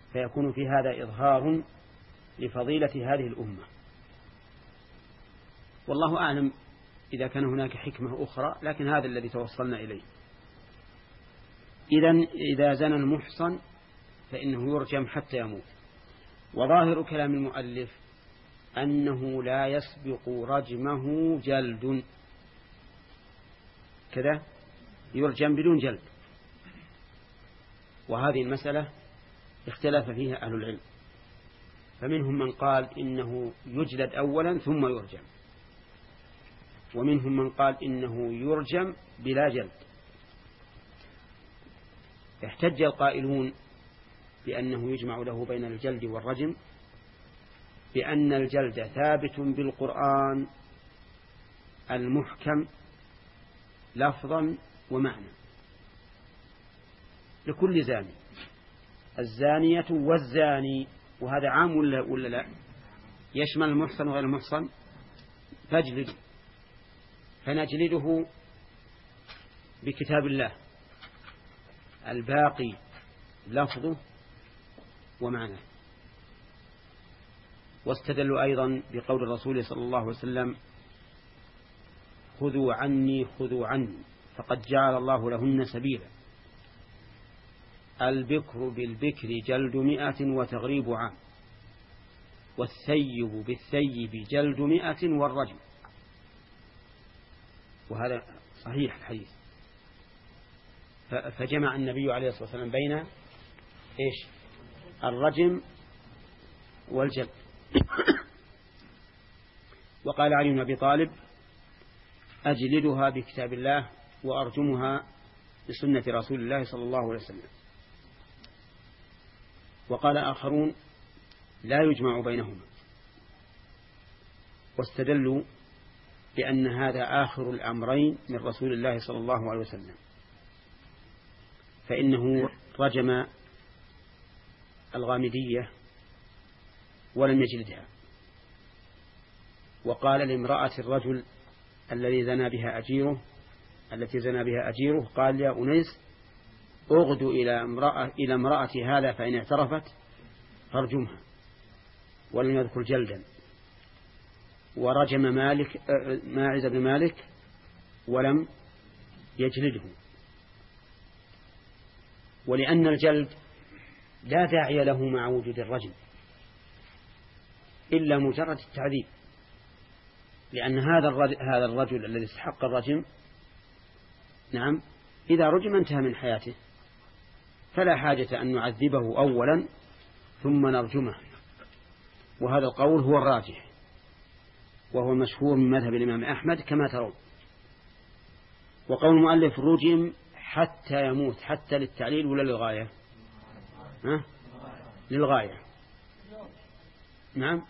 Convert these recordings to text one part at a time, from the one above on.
فيكون في هذا إظهار لفضيلة هذه الأمة. والله أعلم إذا كان هناك حكمة أخرى، لكن هذا الذي توصلنا إليه. إذا زنى المحصن فإنه يرجم حتى يموت. وظاهر كلام المؤلف أنه لا يسبق رجمه جلد، كذا يرجم بدون جلد. وهذه المسألة اختلف فيها أهل العلم، فمنهم من قال إنه يجلد أولا ثم يرجم، ومنهم من قال إنه يرجم بلا جلد. احتج القائلون بأنه يجمع له بين الجلد والرجم بأن الجلد ثابت بالقرآن المحكم لفظا ومعنى لكل زاني، الزانية والزاني، وهذا عام ولا لا؟ يشمل المحصن وغير المحصن. فاجلده، فنجلده بكتاب الله الباقي لفظه ومعناه. واستدلوا أيضا بقول الرسول صلى الله عليه وسلم: خذوا عني خذوا عني فقد جعل الله لهن سبيلا. البكر بالبكر جلد 100 وتغريب عام، والثيب بالثيب جلد 100 والرجم. وهذا صحيح الحديث. فجمع النبي عليه الصلاة والسلام بين إيش؟ الرجم والجلد. وقال علي بن أبي طالب: أجلدها بكتاب الله وأرجمها بسنة رسول الله صلى الله عليه وسلم. وقال آخرون: لا يجمع بينهما، واستدلوا بأن هذا آخر الأمرين من رسول الله صلى الله عليه وسلم، فإنه رجم الغامدية ولم يجلدها. وقال لامرأة الرجل التي زنى بها أجيره، قال: يا أنيس أغدو إلى امرأة هذا فإن اعترفت فارجمها، ولم يذكر جلدا. ورجم ماعز بن مالك ولم يجلده، ولأن الجلد لا داعي له مع وجود الرجم إلا مجرد التعذيب، لأن هذا الرجل الذي استحق الرجم، نعم، إذا رجم انتهى من حياته، فلا حاجة أن نعذبه أولا ثم نرجمه. وهذا القول هو الراجح، وهو مشهور من مذهب الإمام أحمد كما ترون. وقول المؤلف رجم حتى يموت، حتى للتعليل ولا للغاية؟ للغاية. نعم.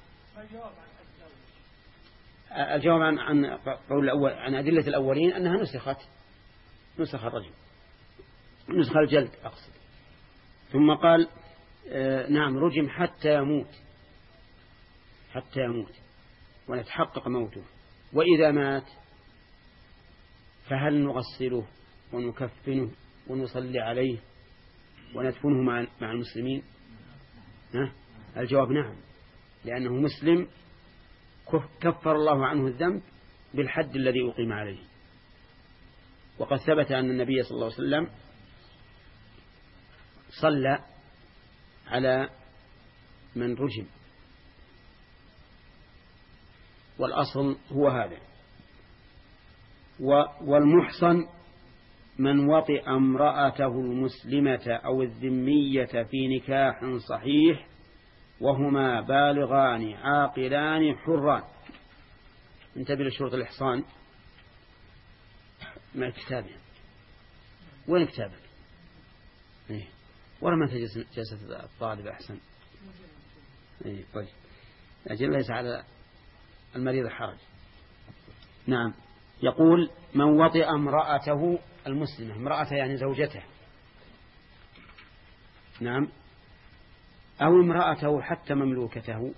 الجواب عن قول الأول، عن أدلة الأولين أنها نسخ الرجم، نسخ الجلد أقصد. ثم قال: نعم، رجم حتى يموت ونتحقق موته. وإذا مات فهل نغسله ونكفنه ونصلي عليه وندفنه مع المسلمين؟ الجواب نعم، لأنه مسلم كفر الله عنه الذنب بالحد الذي أقيم عليه. وقد ثبت أن النبي صلى الله عليه وسلم صلى على من رجم، والأصل هو هذا. والمحصن من وطئ امرأته المسلمة أو الذمية في نكاح صحيح وهما بالغان عاقلان حران. انتبه لشروط الإحصان مع كتابه. وين كتابك؟ ورا ما جلسة الطالب أحسن. طيب، أجل ليس على المريض حرج. نعم. يقول: من وطئ امرأته المسلمة، امرأته يعني زوجته، نعم، أو امرأته حتى مملوكته،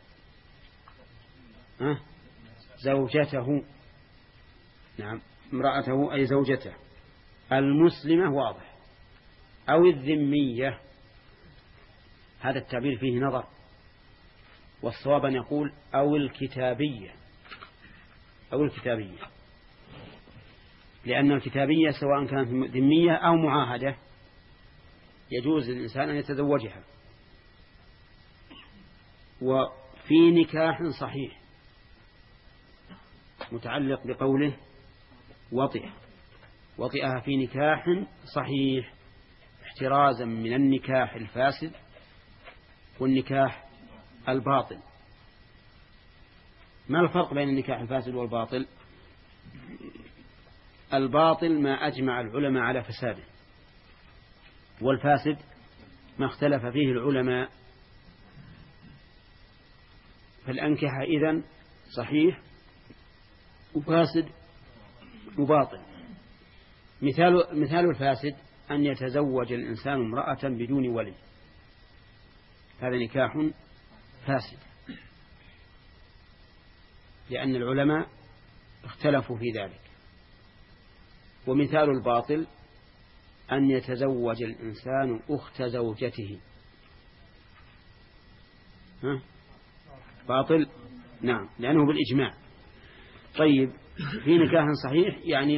زوجته، نعم، امرأته أي زوجته المسلمة واضح، أو الذمية هذا التعبير فيه نظر، والصواب أن يقول أو الكتابية، أو الكتابية، لأن الكتابية سواء كانت ذمية أو معاهدة يجوز للإنسان أن يتزوجها. وفي نكاح صحيح متعلق بقوله وطئها في نكاح صحيح، احترازا من النكاح الفاسد والنكاح الباطل. ما الفرق بين النكاح الفاسد والباطل؟ الباطل ما أجمع العلماء على فساده، والفاسد ما اختلف فيه العلماء. فالأنكحة إذن صحيح وفاسد وباطل. مثال الفاسد أن يتزوج الإنسان امرأة بدون ولي، هذا نكاح فاسد، لأن العلماء اختلفوا في ذلك. ومثال الباطل أن يتزوج الإنسان أخت زوجته، باطل، نعم، لأنه بالإجماع. طيب في نكاح صحيح يعني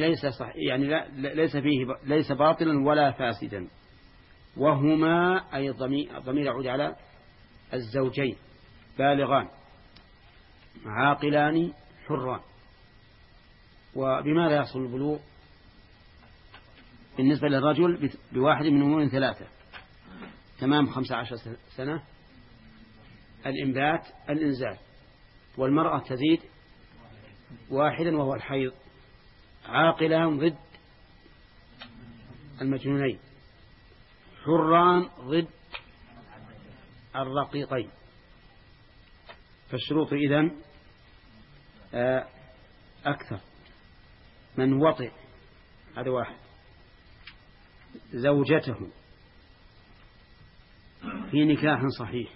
ليس باطلا ولا فاسدا، وهما أي ضمير يعود على الزوجين بالغان عاقلان حران. وبماذا يحصل البلوغ بالنسبة للرجل؟ بواحد من أمور ثلاثة: تمام 15 سنة، الإنبات، الإنزال. والمرأة تزيد واحدا وهو الحيض. عاقلان ضد المجنونين، حران ضد الرقيقين. فالشروط إذن أكثر. من وطئ، هذا واحد، زوجته في نكاح صحيح،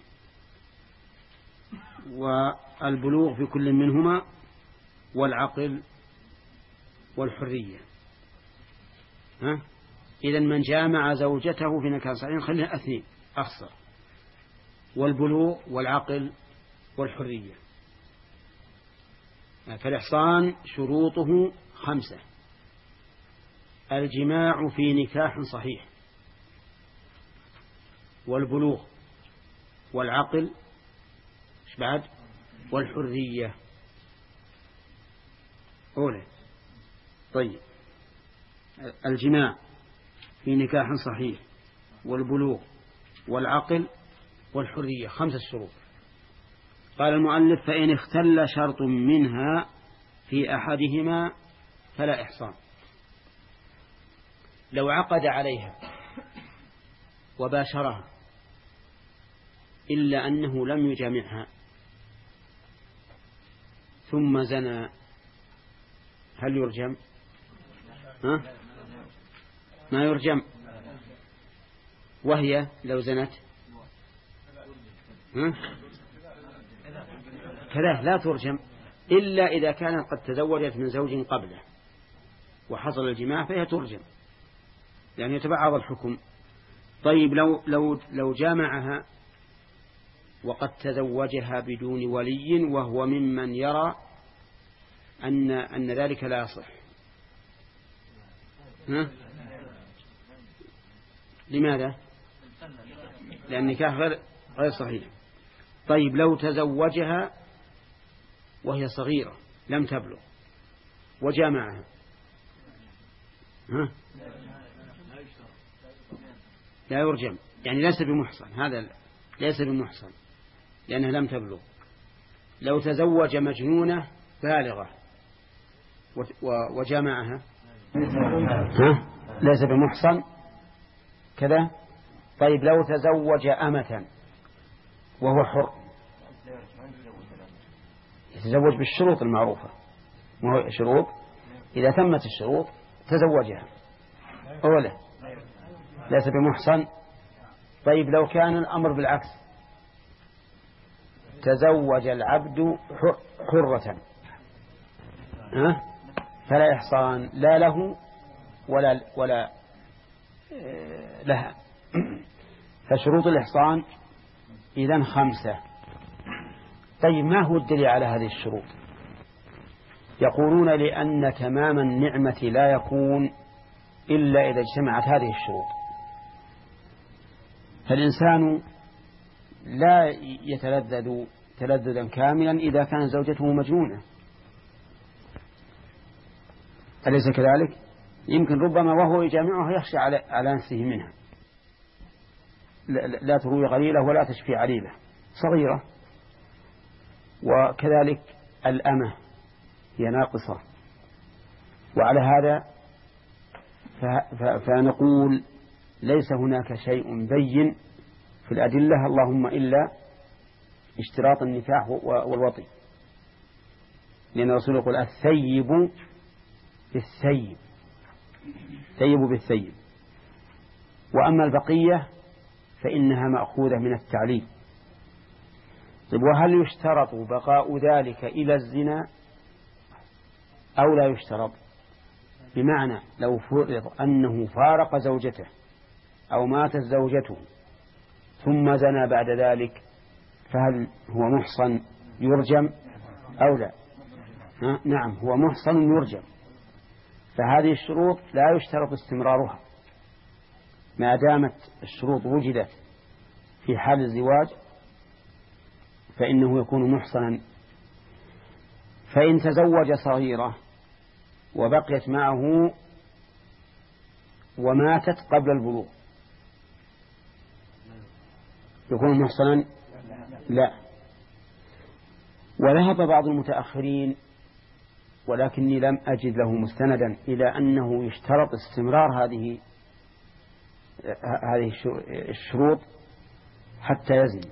والبلوغ في كل منهما، والعقل والحرية. إذن من جامع زوجته في نكاح صحيح خليها اثنين أخسر: والبلوغ والعقل والحرية. فالإحصان شروطه 5: الجماع في نكاح صحيح، والبلوغ، والعقل، إيش بعد؟ والحرية. أولى. طيب الجماع في نكاح صحيح، والبلوغ، والعقل، والحرية، 5 شروط. قال المؤلف: فإن اختل شرط منها في أحدهما فلا إحصان. لو عقد عليها وباشرها إلا أنه لم يجامعها ثم زنى، هل يرجم؟ ما يرجم. وهي لو زنت كذا لا ترجم، إلا إذا كانت قد تزوجت من زوج قبله وحصل الجماع فهي ترجم، يعني يتبعض الحكم. طيب لو جامعها وقد تزوجها بدون ولي، وهو ممن يرى أن ذلك لا يصح، لماذا؟ لأن النكاح غير صحيح. طيب لو تزوجها وهي صغيرة لم تبلغ وجامعها، لا يرجم، يعني ليس بمحصن، هذا ليس بمحصن لأنها لم تبلغ. لو تزوج مجنونة بالغة وجامعها ليس بمحصن كذا. طيب لو تزوج أمة وهو حر، يتزوج بالشروط المعروفة، وهو شروط إذا تمت الشروط تزوجها، أولا ليس بمحصن. طيب لو كان الأمر بالعكس، تزوج العبد حرة، فلا إحصان لا له ولا لها. فشروط الإحصان إذن 5. طيب ما هو الدليل على هذه الشروط؟ يقولون لأن تمام النعمة لا يكون إلا إذا اجتمعت هذه الشروط. فالإنسان لا يتلذذ تلذذا كاملا إذا كانت زوجته مجنونة، أليس كذلك؟ يمكن ربما وهو يجامعها يخشى على نفسه منها، لا تروي غليلة ولا تشفي عليلة صغيرة. وكذلك الأمة هي ناقصة. وعلى هذا فنقول ليس هناك شيء بين في الأدلة اللهم إلا اشتراط النكاح والوطي، لأن الرسول يقول الثيب بالثيب، ثيب بالثيب. وأما البقية فإنها مأخوذة من التعليل. طيب وهل يشترط بقاء ذلك إلى الزنا أو لا يشترط؟ بمعنى لو فرض أنه فارق زوجته أو ماتت زوجته ثم زنى بعد ذلك، فهل هو محصن يرجم أو لا؟ نعم، هو محصن يرجم. فهذه الشروط لا يشترط استمرارها ما دامت الشروط وجدت في حال الزواج، فإنه يكون محصنا. فإن تزوج صغيرة وبقيت معه وماتت قبل البلوغ يكون محصنا؟ لا. وذهب بعض المتأخرين ولكني لم أجد له مستندا إلى أنه يشترط استمرار هذه الشروط حتى يزن.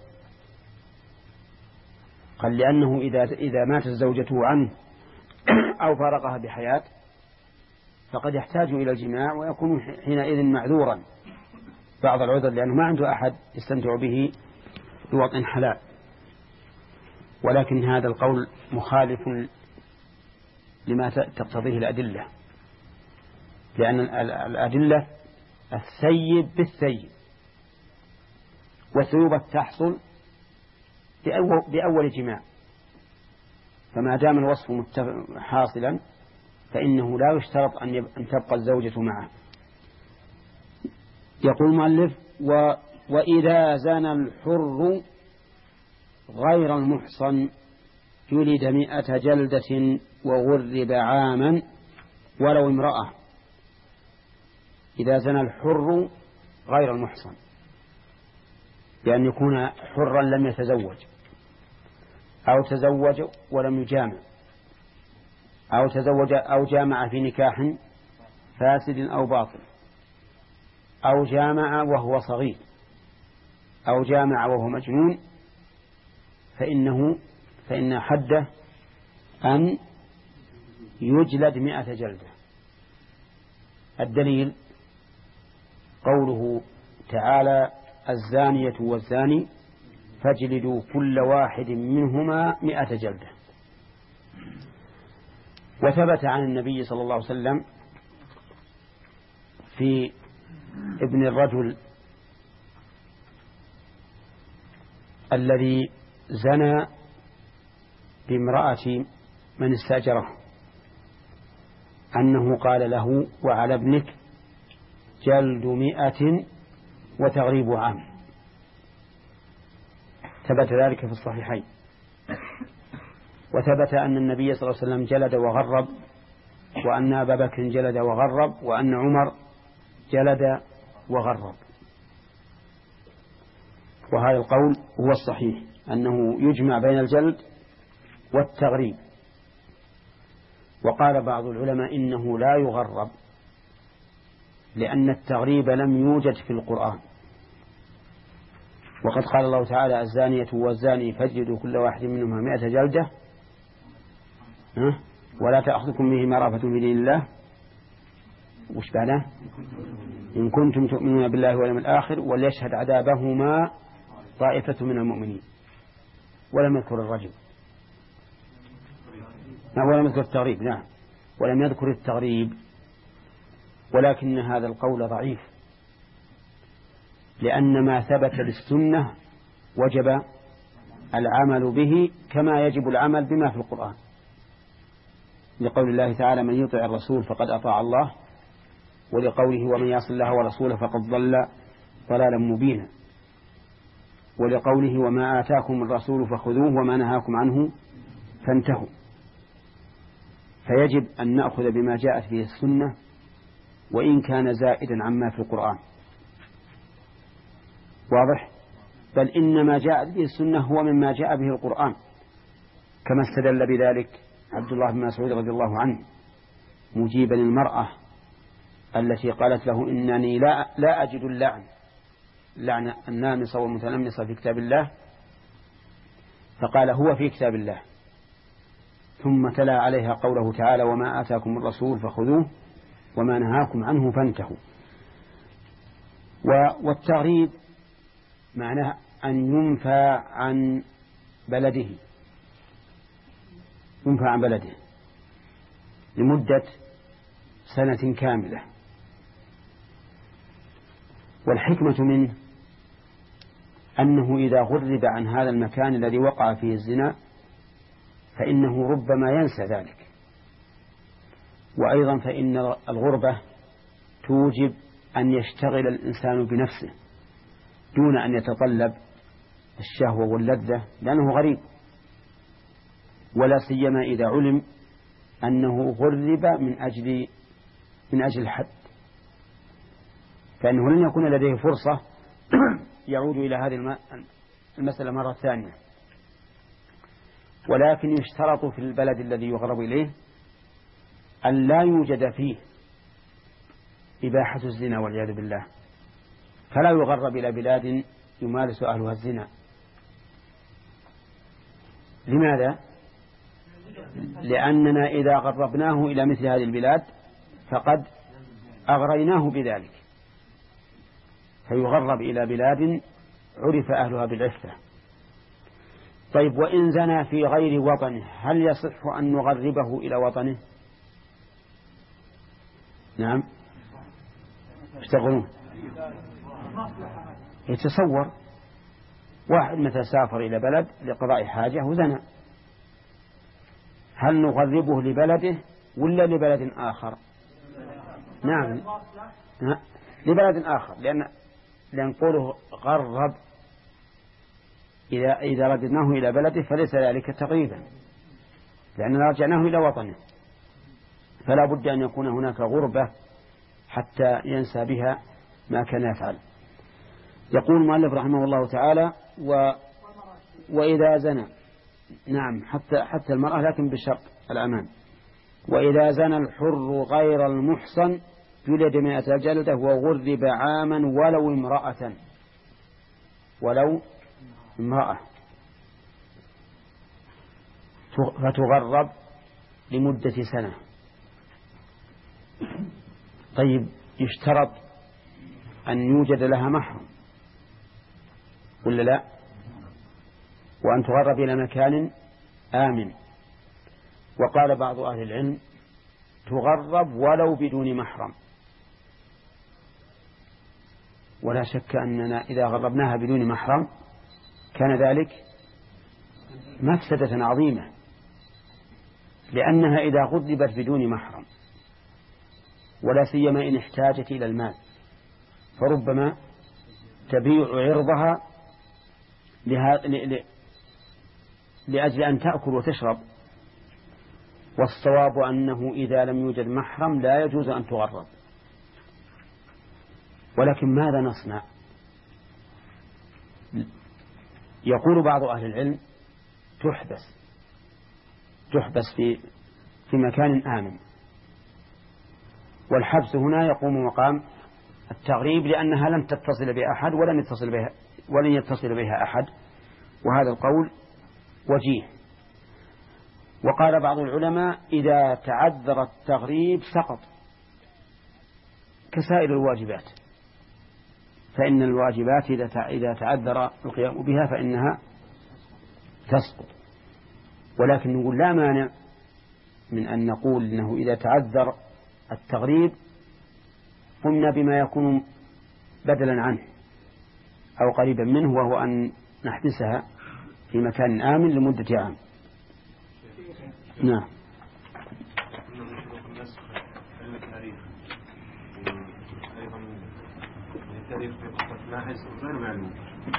قال لأنه إذا ماتت زوجته عنه أو فارقها بحياة فقد يحتاج إلى الجماع ويكون حينئذ معذورا بعض العذر، لأنه ما عنده أحد يستمتع به بوطء حلال. ولكن هذا القول مخالف لما تقتضيه الأدلة، لأن الأدلة الثيب بالثيب، والثيوبة تحصل بأول جماع، فما دام الوصف حاصلا فإنه لا يشترط أن تبقى الزوجة معه. يقول المؤلف وإذا زنى الحر غير المحصن جلد 100 جلدة وغرب عاما ولو امرأة. إذا زنى الحر غير المحصن بأن يكون حرا لم يتزوج أو تزوج ولم يجامع أو تزوج أو جامع في نكاح فاسد أو باطل أو جامع وهو صغير أو جامع وهو مجنون، فإن حده أن يجلد 100 جلدة. الدليل قوله تعالى الزانية والزاني فاجلدوا كل واحد منهما 100 جلدة. وثبت عن النبي صلى الله عليه وسلم في ابن الرجل الذي زنى بامرأة من استأجره أنه قال له وعلى ابنك جلد 100 وتغريب عام. ثبت ذلك في الصحيحين. وثبت أن النبي صلى الله عليه وسلم جلد وغرب، وأن أبا بكر جلد وغرب، وأن عمر جلد وغرب. وهذا القول هو الصحيح أنه يجمع بين الجلد والتغريب. وقال بعض العلماء إنه لا يغرب لأن التغريب لم يوجد في القرآن، وقد قال الله تعالى الزانية والزاني فاجلدوا كل واحد منهما 100 جلدة ولا تأخذكم بهما رأفة في دين الله وش بعده إن كنتم تؤمنون بالله واليوم الآخر وليشهد عذابهما طائفة من المؤمنين. ولم يذكر الرجل ولم يذكر التغريب، نعم ولم يذكر التغريب. ولكن هذا القول ضعيف، لأن ما ثبت بالسنة وجب العمل به كما يجب العمل بما في القرآن، لقول الله تعالى من يطع الرسول فقد أطاع الله، ولقوله ومن يعص الله ورسوله فقد ضل ضلالا مبينا، ولقوله وما آتاكم الرسول فخذوه وما نهاكم عنه فانتهوا. فيجب أن نأخذ بما جاءت به السنة وإن كان زائدا عما في القرآن، واضح؟ بل إنما جاءت به السنة هو مما جاء به القرآن، كما استدل بذلك عبد الله بن مسعود رضي الله عنه مجيبا المرأة التي قالت له إنني لا أجد اللعن النامصة والمتنمصة في كتاب الله، فقال هو في كتاب الله، ثم تلا عليها قوله تعالى وما آتاكم الرسول فخذوه وما نهاكم عنه فانتهوا. والتغريب معناه أن ينفى عن بلده، ينفى عن بلده لمدة سنة كاملة. والحكمة منه أنه إذا غرب عن هذا المكان الذي وقع فيه الزنا فإنه ربما ينسى ذلك. وأيضا فإن الغربة توجب أن يشتغل الإنسان بنفسه دون أن يتطلب الشهوة واللذة لأنه غريب، ولا سيما إذا علم أنه غرب من أجل الحد، فإنه لن يكون لديه فرصة يعود إلى هذه المسألة مرة ثانية. ولكن يشترط في البلد الذي يغرب إليه أن لا يوجد فيه إباحة الزنا والعياذ بالله، فلا يغرب إلى بلاد يمارس أهلها الزنا. لماذا؟ لأننا إذا غربناه إلى مثل هذه البلاد فقد أغريناه بذلك، فيغرب إلى بلاد عرف أهلها بالعفة. طيب وإن زنى في غير وطنه هل يصح أن نغربه إلى وطنه؟ نعم، اشتغلون. يتصور واحد مثلا سافر إلى بلد لقضاء حاجة وزنى، هل نغربه لبلده ولا لبلد آخر؟ نعم لبلد آخر، لأن قوله غرب إذا رددناه إلى بلده فليس ذلك تقريبا، لأننا رجعناه إلى وطنه، فلا بد أن يكون هناك غربة حتى ينسى بها ما كان يفعل. يقول المؤلف رحمه الله تعالى وإذا زنى، نعم حتى المرأة لكن بشرط الأمان. وإذا زنى الحر غير المحصن جلد 100 جلدة وغرب عاما ولو امرأة فتغرب لمدة سنة. طيب يشترط أن يوجد لها محرم ولا لا؟ وأن تغرب إلى مكان آمن. وقال بعض أهل العلم تغرب ولو بدون محرم، ولا شك أننا إذا غربناها بدون محرم كان ذلك مفسدة عظيمة، لأنها إذا غربت بدون محرم ولا سيما إن احتاجت إلى المال فربما تبيع عرضها لأجل أن تأكل وتشرب. والصواب أنه إذا لم يوجد محرم لا يجوز أن تغرب. ولكن ماذا نصنع؟ يقول بعض أهل العلم تحبس في مكان آمن. والحبس هنا يقوم مقام التغريب، لأنها لم تتصل بأحد ولن يتصل بها أحد، وهذا القول وجيه. وقال بعض العلماء إذا تعذر التغريب سقط كسائر الواجبات، فإن الواجبات إذا تعذر القيام بها فإنها تسقط. ولكن نقول لا مانع من أن نقول إنه إذا تعذر التغريب قمنا بما يكون بدلا عنه أو قريبا منه، وهو أن نحبسها في مكان آمن لمدة عام. نعم. التاريخ في قصة ماعز غير معلوم،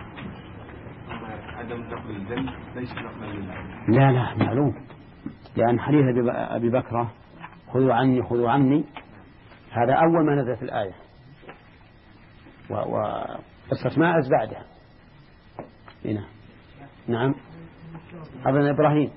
عدم نقل الدم ليس نقلا للعلم. لا معلوم، لأن حديث أبي بكرة خذوا عني خذوا عني هذا أول ما نزلت الآية، وقصة ماعز بعدها. هنا نعم. أبن إبراهيم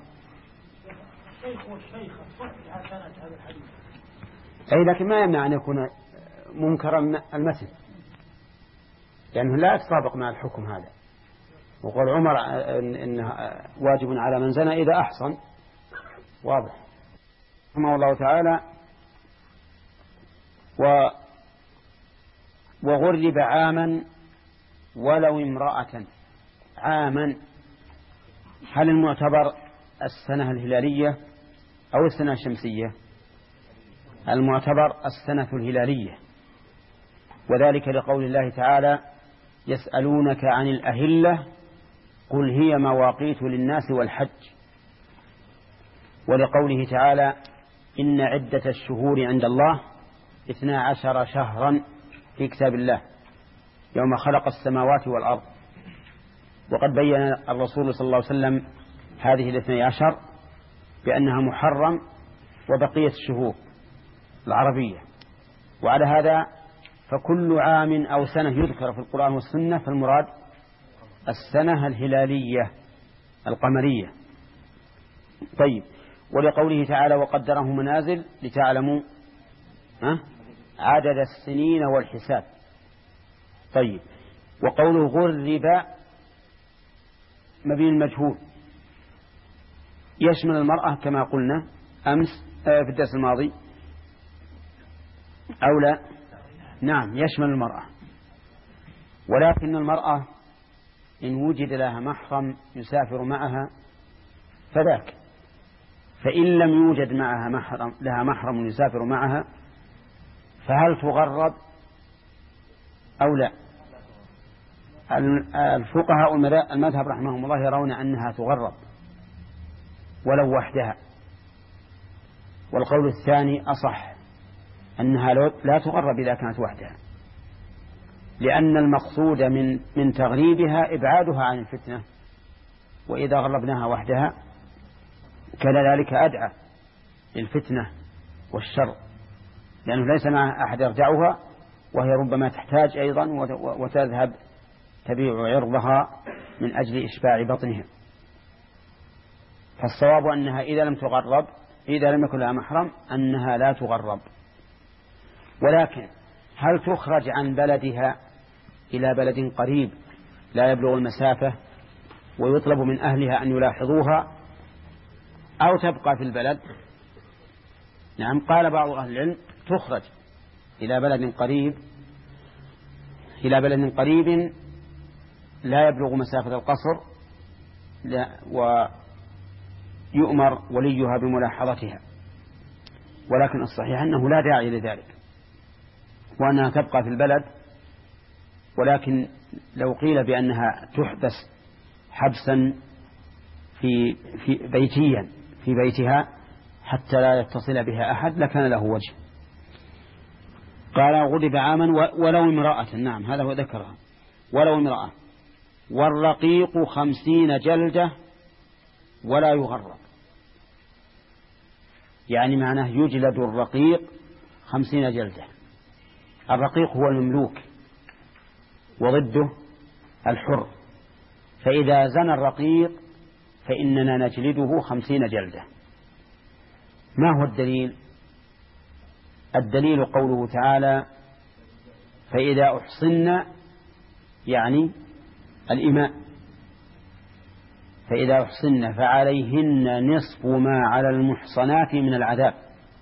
أي، لكن ما يمنع أن يكون منكرا المتن، لأنه لا يتطابق مع الحكم هذا. وقال عمر إنه واجب على من زنى إذا أحصن، واضح. رحمه الله تعالى. وغرب عاما ولو امرأة. عاما هل المعتبر السنة الهلالية أو السنة الشمسية؟ المعتبر السنة الهلالية، وذلك لقول الله تعالى يسألونك عن الأهلة قل هي مواقيت للناس والحج، ولقوله تعالى إن عدة الشهور عند الله 12 شهرا في كتاب الله يوم خلق السماوات والأرض. وقد بين الرسول صلى الله عليه وسلم هذه 12 بأنها محرم وبقية الشهور العربية. وعلى هذا فكل عام أو سنة يذكر في القرآن والسنة فالمراد السنة الهلالية القمرية. طيب، ولقوله تعالى وقدره منازل لتعلموا عدد السنين والحساب. طيب، وقوله غرب مبين المجهول يشمل المرأة كما قلنا أمس في الدرس الماضي أو لا؟ نعم يشمل المرأة، ولكن المرأة إن وجد لها محرم يسافر معها فذاك، فإن لم يوجد معها لها محرم يسافر معها فهل تغرب أو لا؟ الفقهاء المذهب رحمهم الله يرون أنها تغرب ولو وحدها، والقول الثاني أصح أنها لا تغرب إذا كانت وحدها، لأن المقصود من تغريبها إبعادها عن الفتنة، وإذا غربناها وحدها كان ذلك أدعى للفتنة والشر، لأنه ليس مع أحد يرجعها، وهي ربما تحتاج أيضا وتذهب تبيع عرضها من أجل إشباع بطنها. فالصواب أنها إذا لم يكن لها محرم أنها لا تغرب. ولكن هل تخرج عن بلدها إلى بلد قريب لا يبلغ المسافة ويطلب من أهلها أن يلاحظوها، أو تبقى في البلد؟ نعم، قال بعض أهل العلم تخرج إلى بلد قريب لا يبلغ مسافة القصر، ويؤمر وليها بملاحظتها. ولكن الصحيح أنه لا داعي لذلك، وأنها تبقى في البلد. ولكن لو قيل بأنها تحبس حبسا في بيتها حتى لا يتصل بها أحد لكان له وجه. قال غضب عاما ولو امرأة. نعم، هذا هو ذكرها، ولو امرأة. والرقيق 50 جلدة ولا يغرب، يعني معناه يجلد الرقيق 50 جلدة. الرقيق هو المملوك وضده الحر، فإذا زنى الرقيق فإننا نجلده 50 جلدة. ما هو الدليل؟ الدليل قوله تعالى فإذا أحصن، يعني الإماء، فإذا أحصن فعليهن نصف ما على المحصنات من العذاب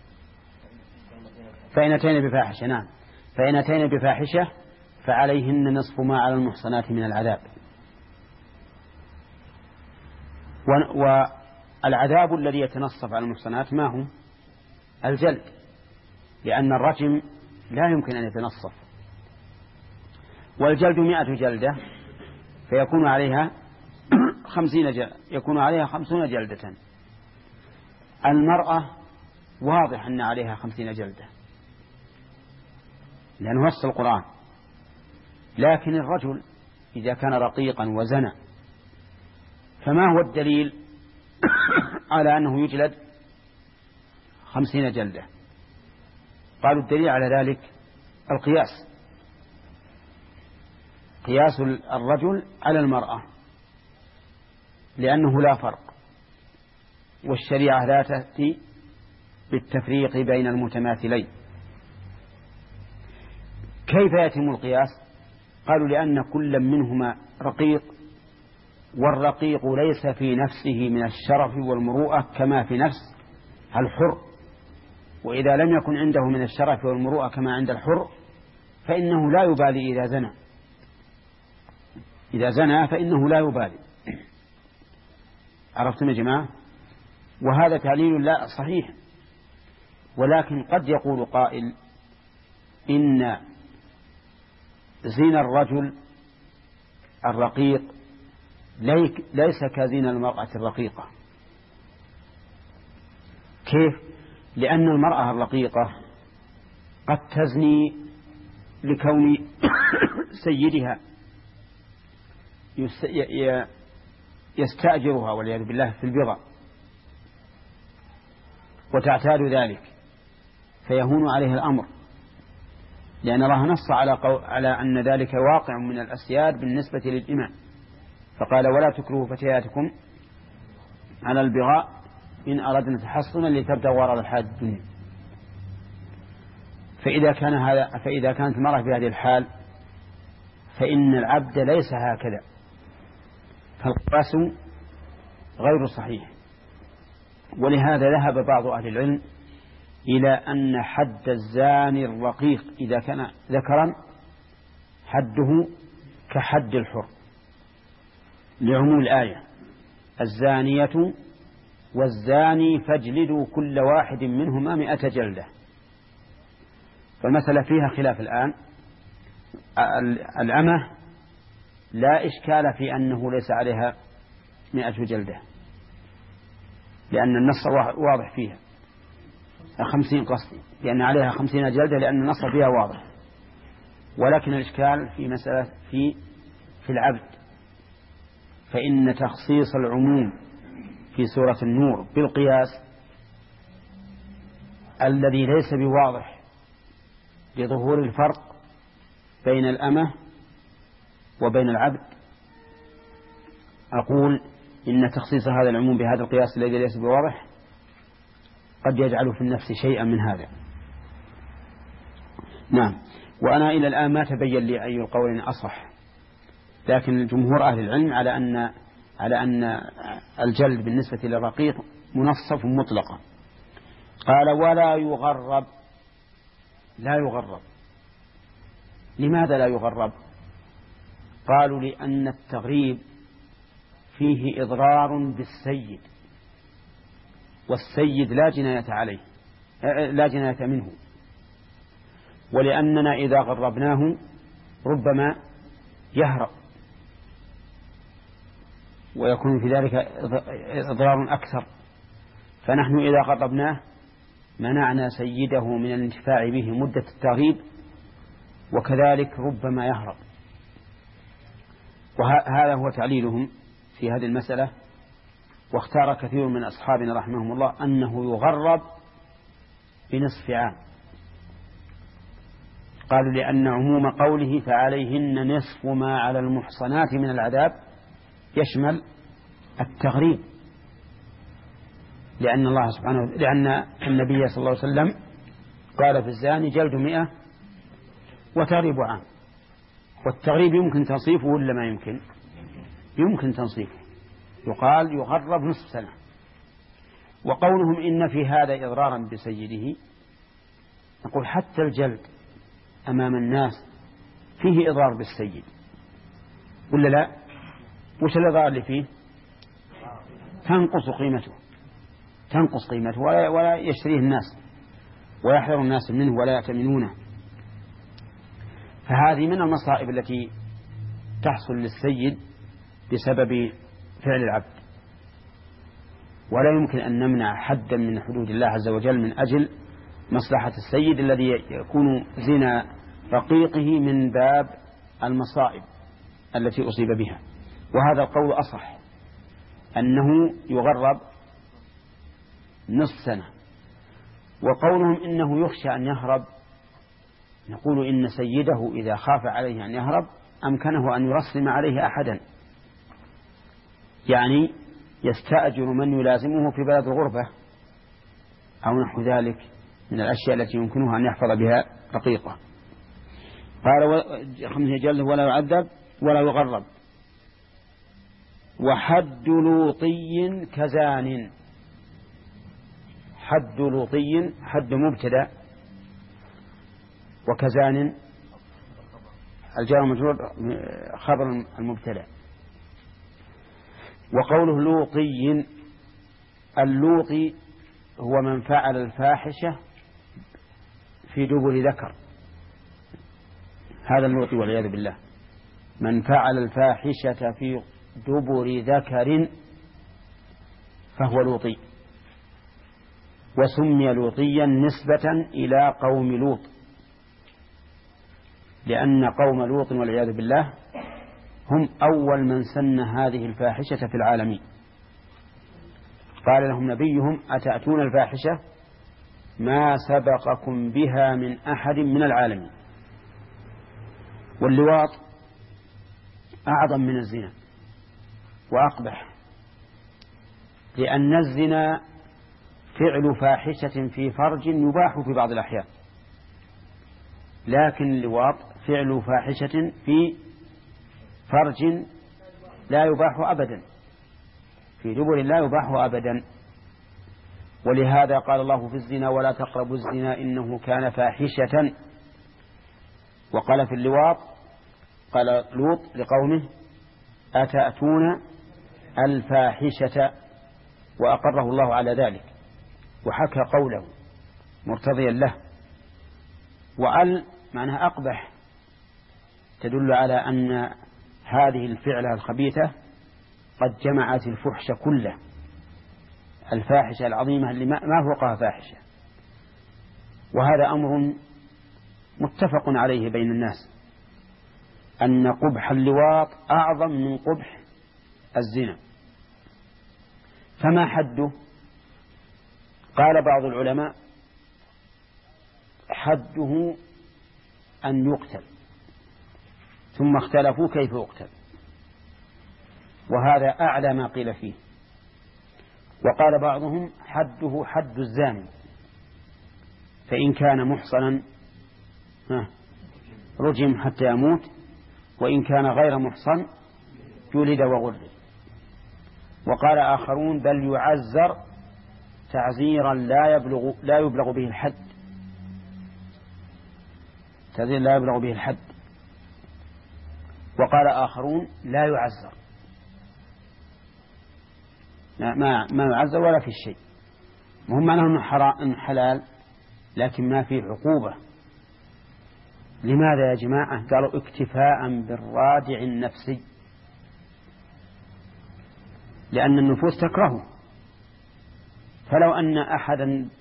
فإن أتين بفاحشة. نعم، فإن أتين بفاحشة فعليهن نصف ما على المحصنات من العذاب. والعذاب الذي يتنصف على المحصنات ما هو؟ الجلد، لأن الرجم لا يمكن أن يتنصف، والجلد 100 جلدة فيكون عليها يكون عليها 50 جلدة. المرأة واضح أن عليها 50 جلدة لأنه نص القرآن، لكن الرجل إذا كان رقيقا وزنى فما هو الدليل على أنه يجلد 50 جلدة؟ قالوا الدليل على ذلك القياس، قياس الرجل على المرأة، لأنه لا فرق، والشريعة لا تأتي بالتفريق بين المتماثلين. كيف يتم القياس؟ قالوا لأن كل منهما رقيق، والرقيق ليس في نفسه من الشرف والمروءة كما في نفس الحر، وإذا لم يكن عنده من الشرف والمروءة كما عند الحر فإنه لا يبالي إذا زنى، إذا زنى فإنه لا يبالي. عرفتم يا جماعة؟ وهذا تعليل لا صحيح، ولكن قد يقول قائل إن زين الرجل الرقيق ليس كزين المرأة الرقيقة. كيف؟ لأن المرأة الرقيقة قد تزني لكون سيدها يستأجرها والعياذ بالله في البضع وتعتاد ذلك فيهون عليه الأمر، لأن الله نص على أن ذلك واقع من الأسياد بالنسبة للإمام، فقال ولا تكرهوا فتياتكم على البغاء إن أردنا تحصنا لتبتغوا عرض الحياة الدنيا. فإذا كانت المرأة في هذه الحال فإن العبد ليس هكذا، فالقياس غير صحيح. ولهذا ذهب بعض أهل العلم إلى أن حد الزاني الرقيق إذا كان ذكرا حده كحد الحر، لعموم الآية الزانية والزاني فاجلدوا كل واحد منهما 100 جلدة. فالمسألة فيها خلاف الآن. الأمة لا إشكال في أنه ليس عليها 100 جلدة، لأن النص واضح فيها 50 قصدي، لأن عليها 50 جلدة لأن النص فيها واضح. ولكن الإشكال في مسألة في العبد، فإن تخصيص العموم في سورة النور بالقياس الذي ليس بواضح لظهور الفرق بين الأمة وبين العبد، أقول إن تخصيص هذا العموم بهذا القياس الذي ليس بواضح قد يجعل في النفس شيئا من هذا. نعم. وأنا إلى الآن ما تبين لي أي القولين أصح، لكن جمهور أهل العلم على أن الجلد بالنسبة للرقيق منصف مطلقا. قال ولا يغرب. لا يغرب. لماذا لا يغرب؟ قالوا لأن التغريب فيه إضرار بالسيد، والسيد لا جناية عليه، لا جناية منه، ولأننا إذا غربناه ربما يهرب ويكون في ذلك إضرار أكثر، فنحن إذا غربناه منعنا سيده من الانتفاع به مدة التغريب، وكذلك ربما يهرب. وهذا هو تعليلهم في هذه المسألة. واختار كثير من أصحابنا رحمهم الله أنه يغرب بنصف عام. قالوا لأن عموم قوله فعليهن نصف ما على المحصنات من العذاب يشمل التغريب، لأن النبي صلى الله عليه وسلم قال في الزاني جلد 100 وتغريب عام. والتغريب يمكن تنصيفه ولا ما يمكن؟ يمكن تنصيفه، يقال يغرب نصف سنة. وقولهم إن في هذا إضرارا بسيده، نقول حتى الجلد أمام الناس فيه إضرار بالسيد ولا لا؟ وش الإضرار اللي فيه؟ تنقص قيمته ولا يشتريه الناس ويحذر الناس منه ولا يأتمنونه. فهذه من المصائب التي تحصل للسيد بسبب فعل العبد، ولا يمكن أن نمنع حدا من حدود الله عز وجل من أجل مصلحة السيد الذي يكون زنا رقيقه من باب المصائب التي أصيب بها. وهذا القول أصح، أنه يغرب نصف سنة. وقولهم إنه يخشى أن يهرب، نقول إن سيده إذا خاف عليه أن يهرب أمكنه أن يرسم عليه أحدا، يعني يستأجر من يلازمه في بلد الغربة أو نحو ذلك من الأشياء التي يمكنها أن يحفظ بها رقيقة. قال خمسة جلد ولا يعذب ولا يغرب. وحد لوطي كزان. حد لوطي حد مبتدأ، وكزان الجار مجرور خبر المبتدأ. وقوله لوطي، اللوطي هو من فعل الفاحشة في دبر ذكر، هذا اللوطي والعياذ بالله، من فعل الفاحشة في دبر ذكر فهو لوطي. وسمي لوطيا نسبة إلى قوم لوط، لأن قوم لوط والعياذ بالله هم أول من سن هذه الفاحشة في العالمين. قال لهم نبيهم أتأتون الفاحشة ما سبقكم بها من أحد من العالمين. واللواط أعظم من الزنا وأقبح، لأن الزنا فعل فاحشة في فرج يباح في بعض الأحيان، لكن اللواط فعل فاحشة في فرج لا يباح أبدا، في دبر لا يباح أبدا. ولهذا قال الله في الزنا ولا تقربوا الزنا إنه كان فاحشة. وقال في اللواط قال لوط لقومه أتأتون الفاحشة، وأقره الله على ذلك وحكى قوله مرتضيا له. وأل معناها أقبح، تدل على أن هذه الفعلة الخبيثة قد جمعت الفحش كله، الفاحشة العظيمة اللي ما فوقها فاحشة. وهذا أمر متفق عليه بين الناس، أن قبح اللواط أعظم من قبح الزنا. فما حده؟ قال بعض العلماء حده أن يقتل، ثم اختلفوا كيف يقتل، وهذا أعلى ما قيل فيه. وقال بعضهم حده حد الزاني، فإن كان محصنا رجم حتى يموت، وإن كان غير محصن جلد وغرد. وقال آخرون بل يعزر تعزيرا لا يبلغ به الحد، تعزير لا يبلغ به الحد. وقال آخرون لا يعزر، ما يعزر ولا في شيء، وهم معناه أنه حلال لكن ما فيه عقوبة. لماذا يا جماعة؟ قالوا اكتفاء بالرادع النفسي، لأن النفوس تكرهه. فلو أن أحدا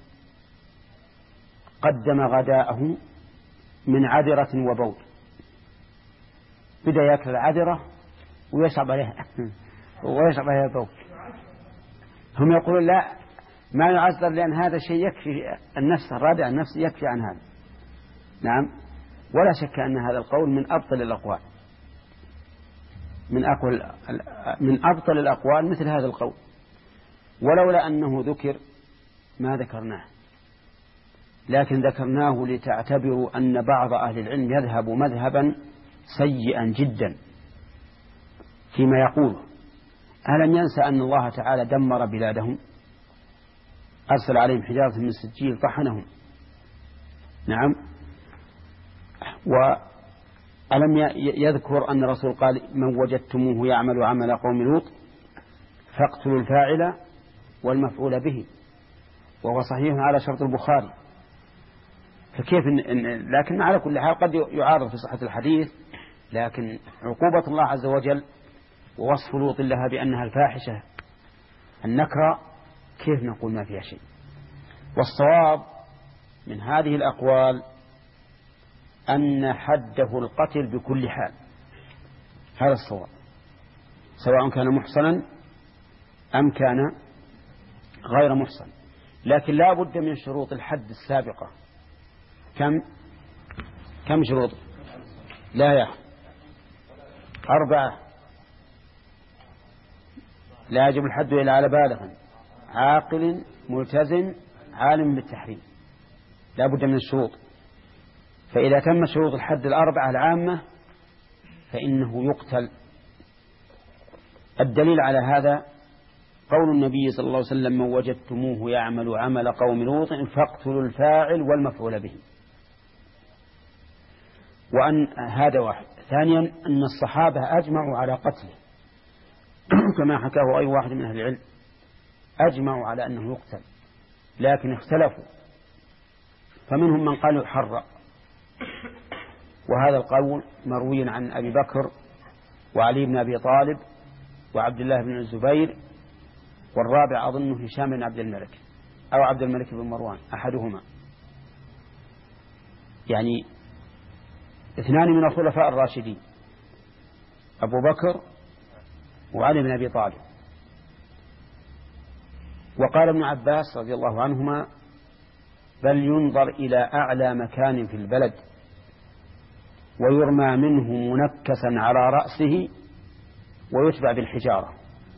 قدم غداءه من عذرة وبول، بدأ يأكل العذرة ويشرب عليها البول، هم يقولون لا ما يعذر، لأن هذا شيء يكفي النفس، الرادع النفسي يكفي عن هذا. نعم، ولا شك أن هذا القول من أبطل الأقوال، من أبطل الأقوال مثل هذا القول، ولولا أنه ذكر ما ذكرناه، لكن ذكرناه لتعتبروا أن بعض أهل العلم يذهب مذهبا سيئا جدا فيما يقوله. ألم ينسى أن الله تعالى دمر بلادهم، أرسل عليهم حجارة من سجيل طحنهم. نعم. وألم يذكر أن الرسول قال من وجدتموه يعمل عمل قوم لوط فاقتلوا الفاعل والمفعول به، وهو صحيح على شرط البخاري. فكيف لكن على كل حال قد يعارض في صحة الحديث، لكن عقوبة الله عز وجل ووصف لوط لها بأنها الفاحشة النكرة، كيف نقول ما فيها شيء؟ والصواب من هذه الأقوال أن حده القتل بكل حال، هذا الصواب، سواء كان محصنا أم كان غير محصن. لكن لا بد من شروط الحد السابقة. كم شروط؟ لا يا 4. لا يجب الحد إلا على بالغ عاقل ملتزم عالم بالتحريم، لا بد من الشروط. فإذا تم شروط الحد 4 العامة فإنه يقتل. الدليل على هذا قول النبي صلى الله عليه وسلم: من وجدتموه يعمل عمل قوم لوط فاقتلوا الفاعل والمفعول به. وأن هذا واحد. ثانيا أن الصحابة أجمعوا على قتله كما حكاه أي واحد من أهل العلم، أجمعوا على أنه يقتل، لكن اختلفوا، فمنهم من قال يحرق، وهذا القول مروي عن أبي بكر وعلي بن أبي طالب وعبد الله بن الزبير، والرابع أظنه هشام بن عبد الملك أو عبد الملك بن مروان أحدهما، يعني 2 من الخلفاء الراشدين أبو بكر وعلي بن أبي طالب. وقال ابن عباس رضي الله عنهما: بل ينظر إلى أعلى مكان في البلد ويرمى منه منكسا على رأسه ويتبع بالحجارة.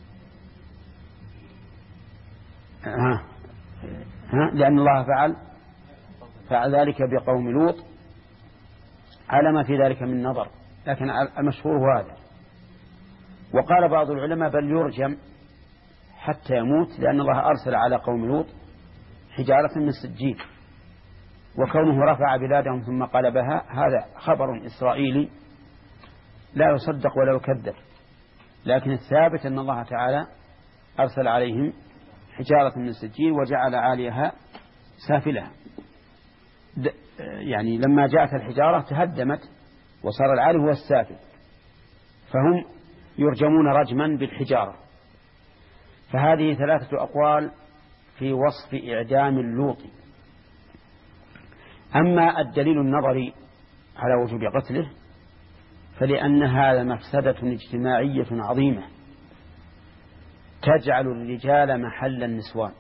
لأن الله فعل ذلك بقوم لوط على ما في ذلك من نظر، لكن المشهور هذا. وقال بعض العلماء: بل يرجم حتى يموت، لأن الله أرسل على قوم لوط حجارة من سجيل، وكونه رفع بلادهم ثم قلبها هذا خبر إسرائيلي لا يصدق ولا يكذب، لكن الثابت أن الله تعالى أرسل عليهم حجارة من سجيل وجعل عاليها سافلها، يعني لما جاءت الحجارة تهدمت وصار العالي هو السافل، فهم يرجمون رجما بالحجارة. فهذه 3 أقوال في وصف إعدام اللوط. أما الدليل النظري على وجوب قتله فلأن هذا مفسدة اجتماعية عظيمة تجعل الرجال محل النسوان،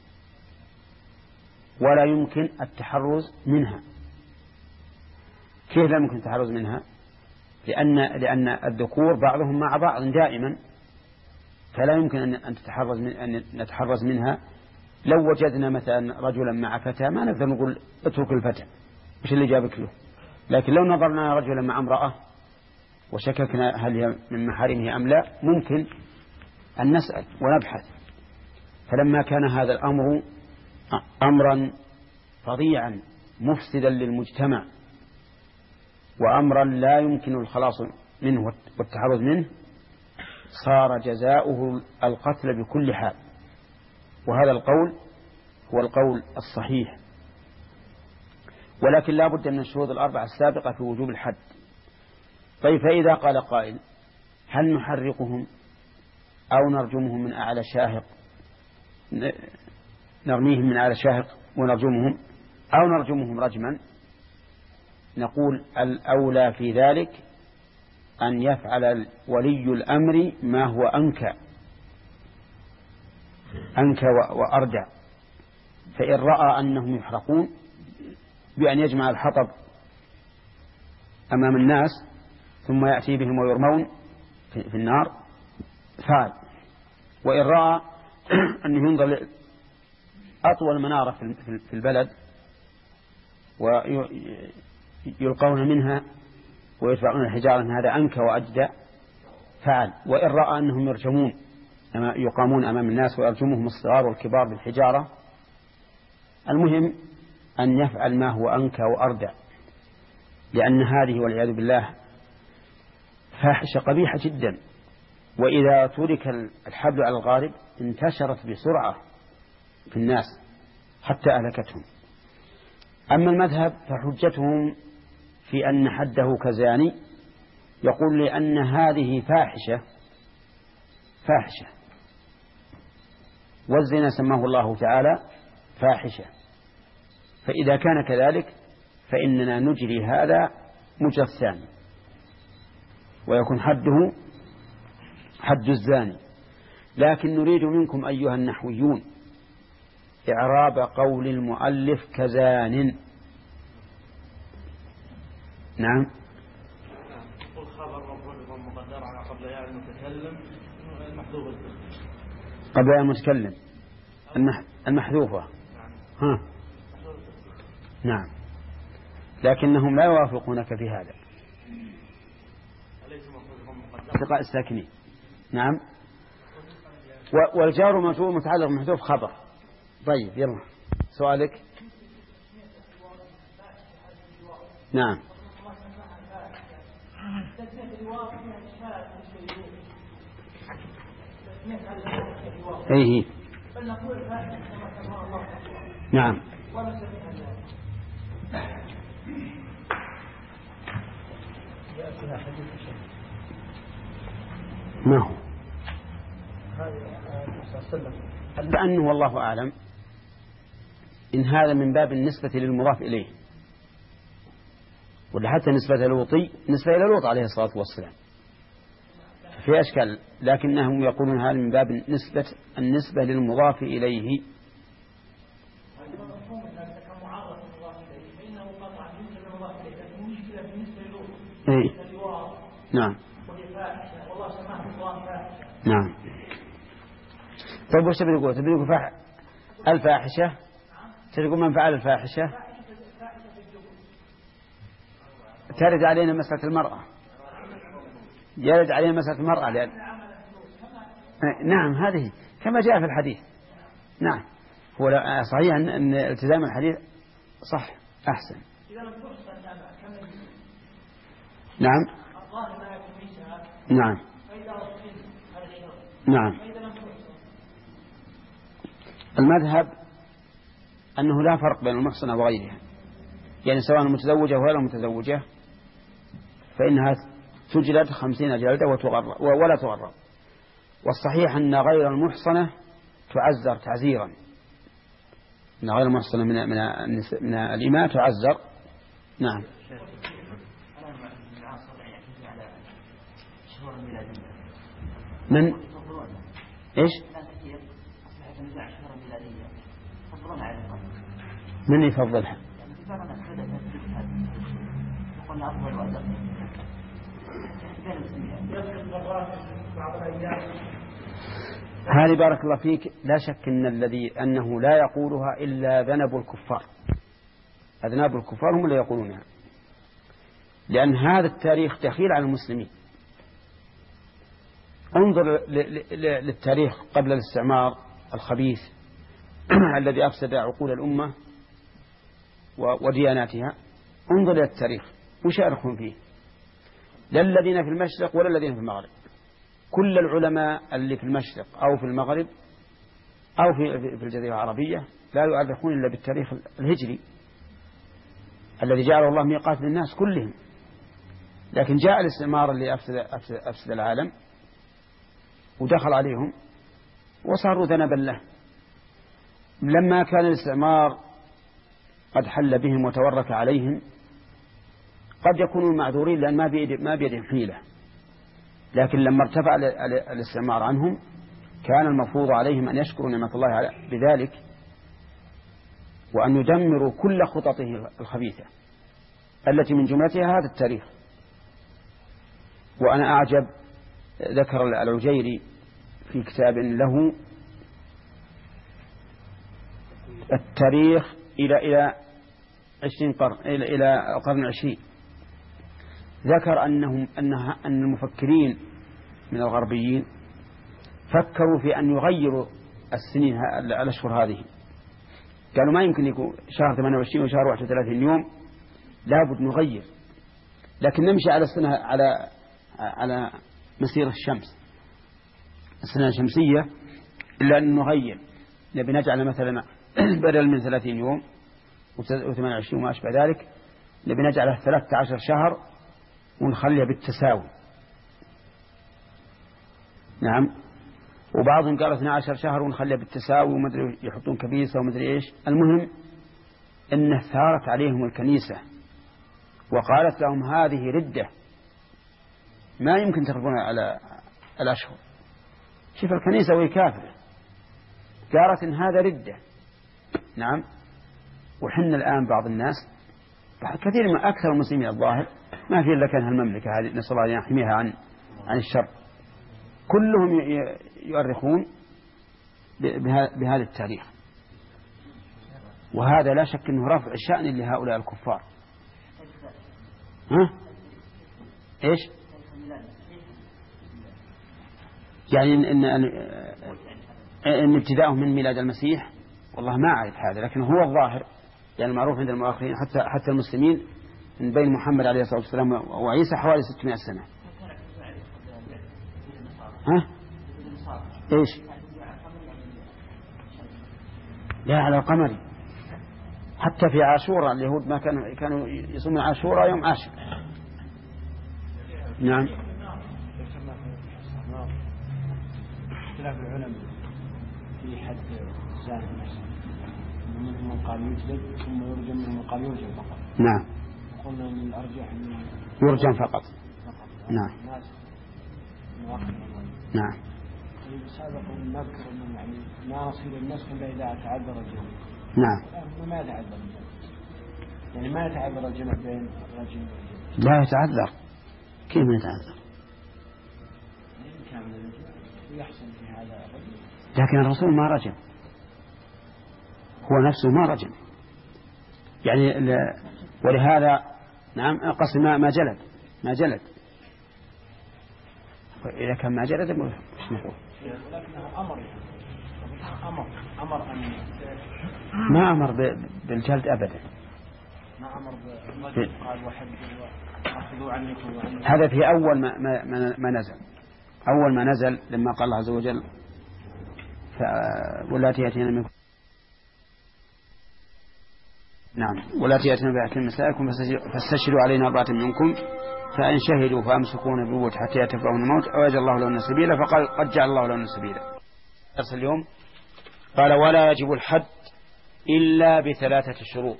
ولا يمكن التحرز منها. كيف لا يمكن التحرز منها؟ لأن الذكور بعضهم مع بعض دائما، فلا يمكن أن نتحرز منها. لو وجدنا مثلا رجلا مع فتاة ما نقدر نقول اترك الفتاة، وش اللي جابك له؟ لكن لو نظرنا رجلا مع امرأة وشككنا هل هي من محارمه أم لا، ممكن أن نسأل ونبحث. فلما كان هذا الأمر أمرا فظيعا مفسدا للمجتمع وأمرا لا يمكن الخلاص منه والتحرز منه، صار جزاؤه القتل بكل حال. وهذا القول هو القول الصحيح. ولكن لا بد من الشروط 4 السابقة في وجوب الحد. طيب، فإذا قال قائل: هل نحرقهم أو نرجمهم من أعلى شاهق، نرميهم من أعلى شاهق ونرجمهم، أو نرجمهم رجما؟ نقول: الأولى في ذلك أن يفعل ولي الأمر ما هو أنكى وأردع. فإن رأى أنهم يحرقون بأن يجمع الحطب أمام الناس ثم يأتي بهم ويرمون في النار فعل. وإن رأى أنه ينظر أطول منارة في البلد ويلقون منها ويدفعون الحجارة، هذا أنكى وأجدع فعل. وإن رأى أنهم يرجمون يقامون أمام الناس ويرجمهم الصغار والكبار بالحجارة، المهم أن يفعل ما هو أنكى وأردع، لأن هذه والعياذ بالله فاحشة قبيحة جدا. وإذا ترك الحبل على الغارب انتشرت بسرعة في الناس حتى أهلكتهم. أما المذهب فحجتهم في أن حده كزاني، يقول لأن هذه فاحشة فاحشة، والزنا سماه الله تعالى فاحشة. فإذا كان كذلك فإننا نجري هذا مجرى الثاني، ويكون حده حد الزاني. لكن نريد منكم أيها النحويون إعراب قول المؤلف كزان. نعم. قل خبر مفعول مقدر على قبل ياء المتكلم المحذوف قبل ياء المتكلم المحذوفة. ها. نعم. لكنهم لا يوافقونك في هذا. التقاء الساكنين. نعم. والجار مجرور متعلق محذوف خبر. طيب يلا سؤالك. نعم. ايه. نعم. ما هو لأنه والله أعلم إن هذا من باب النسبة للمضاف إليه، ولا حتى نسبة لوطي نسبة إلى لوط عليه الصلاة والسلام في أشكال، لكنهم يقولون هذا من باب النسبة للمضاف إليه. إيه؟ نعم. نعم. طيب وش تبي تقول؟ تبي تقول الفاحشة؟ تقول من فعل الفاحشة؟ ترد علينا مسألة المرأة، يرد علينا مسألة المرأة لأن... نعم هذه كما جاء في الحديث. نعم هو صحيح أن التزام الحديث صح أحسن. نعم. نعم. نعم. المذهب أنه لا فرق بين المحصنة وغيرها، يعني سواء متزوجة ولا متزوجة فإنها تجلد 50 جلدة ولا تغرب. والصحيح أن غير المحصنة تعزر تعزيرا، أن غير المحصنة من الإماء تعزر. نعم. من إيش؟ من يفضلها؟ هذه بارك الله فيك لا شك أنه لا يقولها إلا ذنب الكفار. أذناب الكفار هم اللي يقولونها، لأن هذا التاريخ دخيل على المسلمين. انظر للتاريخ قبل الاستعمار الخبيث الذي أفسد عقول الأمة ودياناتها. انظر إلى التاريخ وش يعرفون فيه، لا الذين في المشرق ولا الذين في المغرب. كل العلماء اللي في المشرق أو في المغرب أو في الجزيرة العربية لا يؤرخون إلا بالتاريخ الهجري الذي جعله الله ميقات للناس كلهم. لكن جاء الاستعمار اللي أفسد العالم ودخل عليهم وصاروا ذنبا له. لما كان الاستعمار قد حل بهم وتورك عليهم قد يكونوا معذورين لأن ما بيدهم حيلة، لكن لما ارتفع الاستعمار عنهم كان المفروض عليهم أن يشكروا نعمة الله بذلك وأن يدمروا كل خططه الخبيثة التي من جملتها هذا التاريخ. وأنا أعجب ذكر العجيري في كتاب له التاريخ إلى 20 قرن إلى قرن 20، ذكر أن المفكرين من الغربيين فكروا في أن يغيروا السنين الأشهر هذه. قالوا ما يمكن يكون شهر 28 وشهر 31 يوم، لابد نغير، لكن نمشي على السنة على مسير الشمس السنة الشمسية، إلا أن نغير. نبي نجعل مثلا بدل من 30 يوم و28 وما أشبه ذلك نبي نجعله 13 شهر ونخليها بالتساوي. نعم. وبعضهم قال 12 شهر ونخليها بالتساوي ومدري يحطون كبيسة ومدري إيش. المهم إنه ثارت عليهم الكنيسة وقالت لهم هذه ردة ما يمكن تخرجون على الأشهر. شوف الكنيسة وهي كافرة قالت إن هذا ردة. نعم. وحنا الآن بعض الناس كثير من أكثر المسلمين الظاهر ما في إلا كان هالمملكة هذه نسأل الله أن يحميها عن الشر كلهم يؤرخون بهذا التاريخ. وهذا لا شك أنه رفع شأن لهؤلاء الكفار. ها؟ إيش؟ يعني إن ابتداءهم من ميلاد المسيح والله ما أعرف هذا، لكن هو الظاهر يعني معروف عند المؤرخين حتى المسلمين من بين محمد عليه الصلاة والسلام وعيسى حوالي 600 سنة. ها؟ إيش؟ لا على القمري. حتى في عاشوراء اليهود ما كانوا يصومون عاشوراء يوم عاشر. نعم. اختلاف العلماء في حد الزاني منهم من قال يجلد ثم يرجم منهم من قال يرجم فقط. نعم. قلنا من الأرجح يرجم فقط. نعم. نعم. سابقا نذكر أنه يعني ما يصير النسخ إلا إذا تعذر الجمع. نعم. ما يتعذر الجمع. يعني ما يتعذر الجمع بين الرجل والرجل. لا يتعذر. كيف ما يتعذر؟ يحصل في هذا الرجل. لكن الرسول ما رجم. هو نفسه ما رجم. يعني ولهذا نعم قصد ما جلد. إذا كان ما جلد مش نحوه. ولكنه أمر أن ما أمر بالجلد أبدا. ما أمر قال واحد أخذوا عنكم وعنكم. هذا في أول ما نزل. أول ما نزل لما قال الله عز وجل واللاتي يأتين منكم نعم واللاتي يأتين بأحد نسائكم فاستشهدوا علينا 4 منكم فإن شهدوا فأمسكون بالبيوت حتى يتوفاهم الموت أو يجعل الله لهم سبيلا فقال قد جعل الله لهم سبيلا. درس اليوم قال ولا يجب الحد إلا ب3 شروط.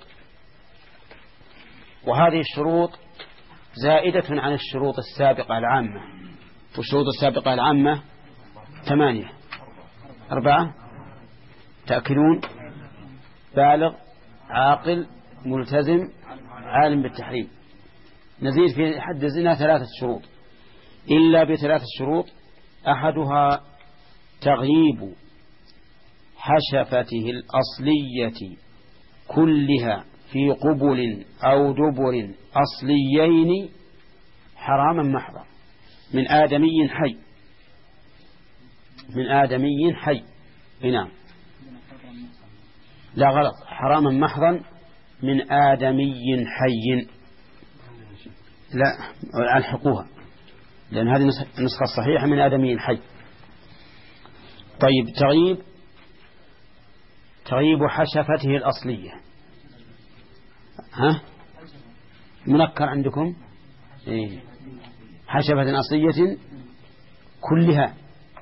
وهذه الشروط زائدة عن الشروط السابقة العامة. والشروط السابقة العامة 8. 4 تأكلون بالغ عاقل ملتزم عالم بالتحريم. نزيد في حد الزنا 3 شروط إلا ب3 شروط. أحدها تغييب حشفته الأصلية كلها في قبل أو دبر أصليين حراما محضا من آدمي حي. نعم. لا غلط حراما محضا من آدمي حي. لا ألحقوها لأن هذه النسخة الصحيحة من آدمي حي. طيب تغييب حشفته الأصلية. ها منكر عندكم إيه؟ حشفة أصلية كلها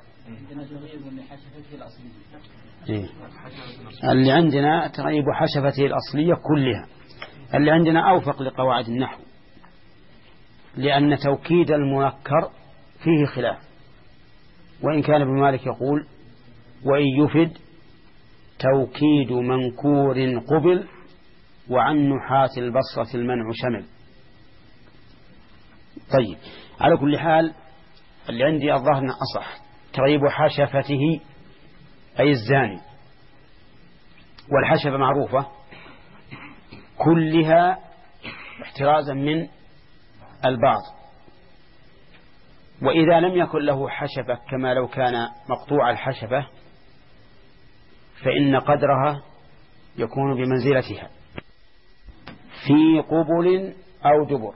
إيه؟ اللي عندنا تغييب حشفته الأصلية كلها. اللي عندنا أوفق لقواعد النحو لأن توكيد المنكر فيه خلاف. وإن كان ابن مالك يقول وإن يفد توكيد منكور قبل وعن نحاة البصرة المنع شمل. طيب على كل حال اللي عندي الظاهر أصح تغيب حشفته أي الزاني. والحشفة معروفة كلها احترازا من البعض. وإذا لم يكن له حشفة كما لو كان مقطوع الحشفة فإن قدرها يكون بمنزلتها في قبل أو دبر.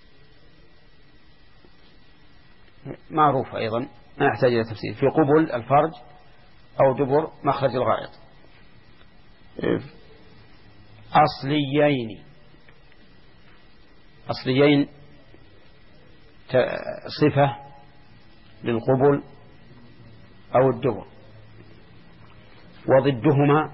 معروف أيضا ما يحتاج إلى تفسير. في قبل الفرج أو دبر مخرج الغائط. أصليين صفة للقبل أو الدبر، وضدهما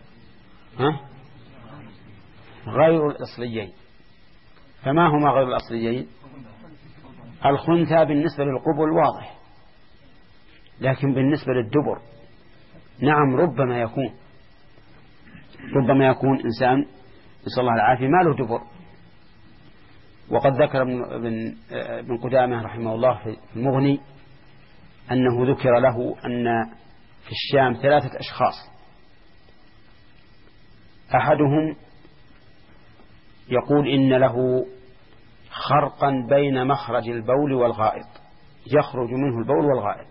غير الأصليين. فما هما غير الأصليين؟ الخنثى بالنسبة للقبل واضح، لكن بالنسبة للدبر نعم ربما يكون إنسان نسأل الله العافية ما له دبر. وقد ذكر ابن قدامة رحمه الله في المغني أنه ذكر له أن في الشام 3 أشخاص، أحدهم يقول إن له خرقا بين مخرج البول والغائط، يخرج منه البول والغائط،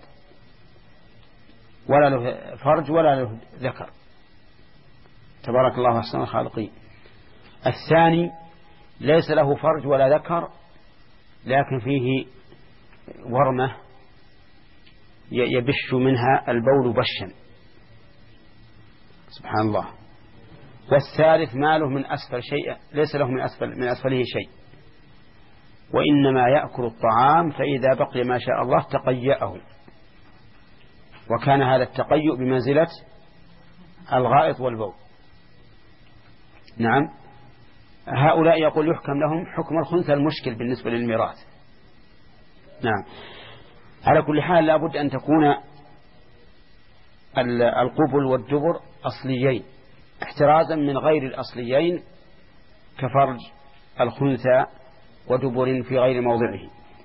ولا له فرج ولا له ذكر، تبارك الله أحسن الخالقين. الثاني ليس له فرج ولا ذكر، لكن فيه ورمة يبش منها البول بشا، سبحان الله. والثالث ما له من أسفل شيء، ليس له من أسفله شيء، وإنما يأكل الطعام، فإذا بقي ما شاء الله تقيأه، وكان هذا التقيؤ بمنزلة الغائط والبول. نعم، هؤلاء يقول يحكم لهم حكم الخنثى المشكل بالنسبة للميراث. نعم، على كل حال لابد أن تكون القبل والدبر أصليين، احترازا من غير الأصليين كفرج الخنثى ودبر في غير موضعه.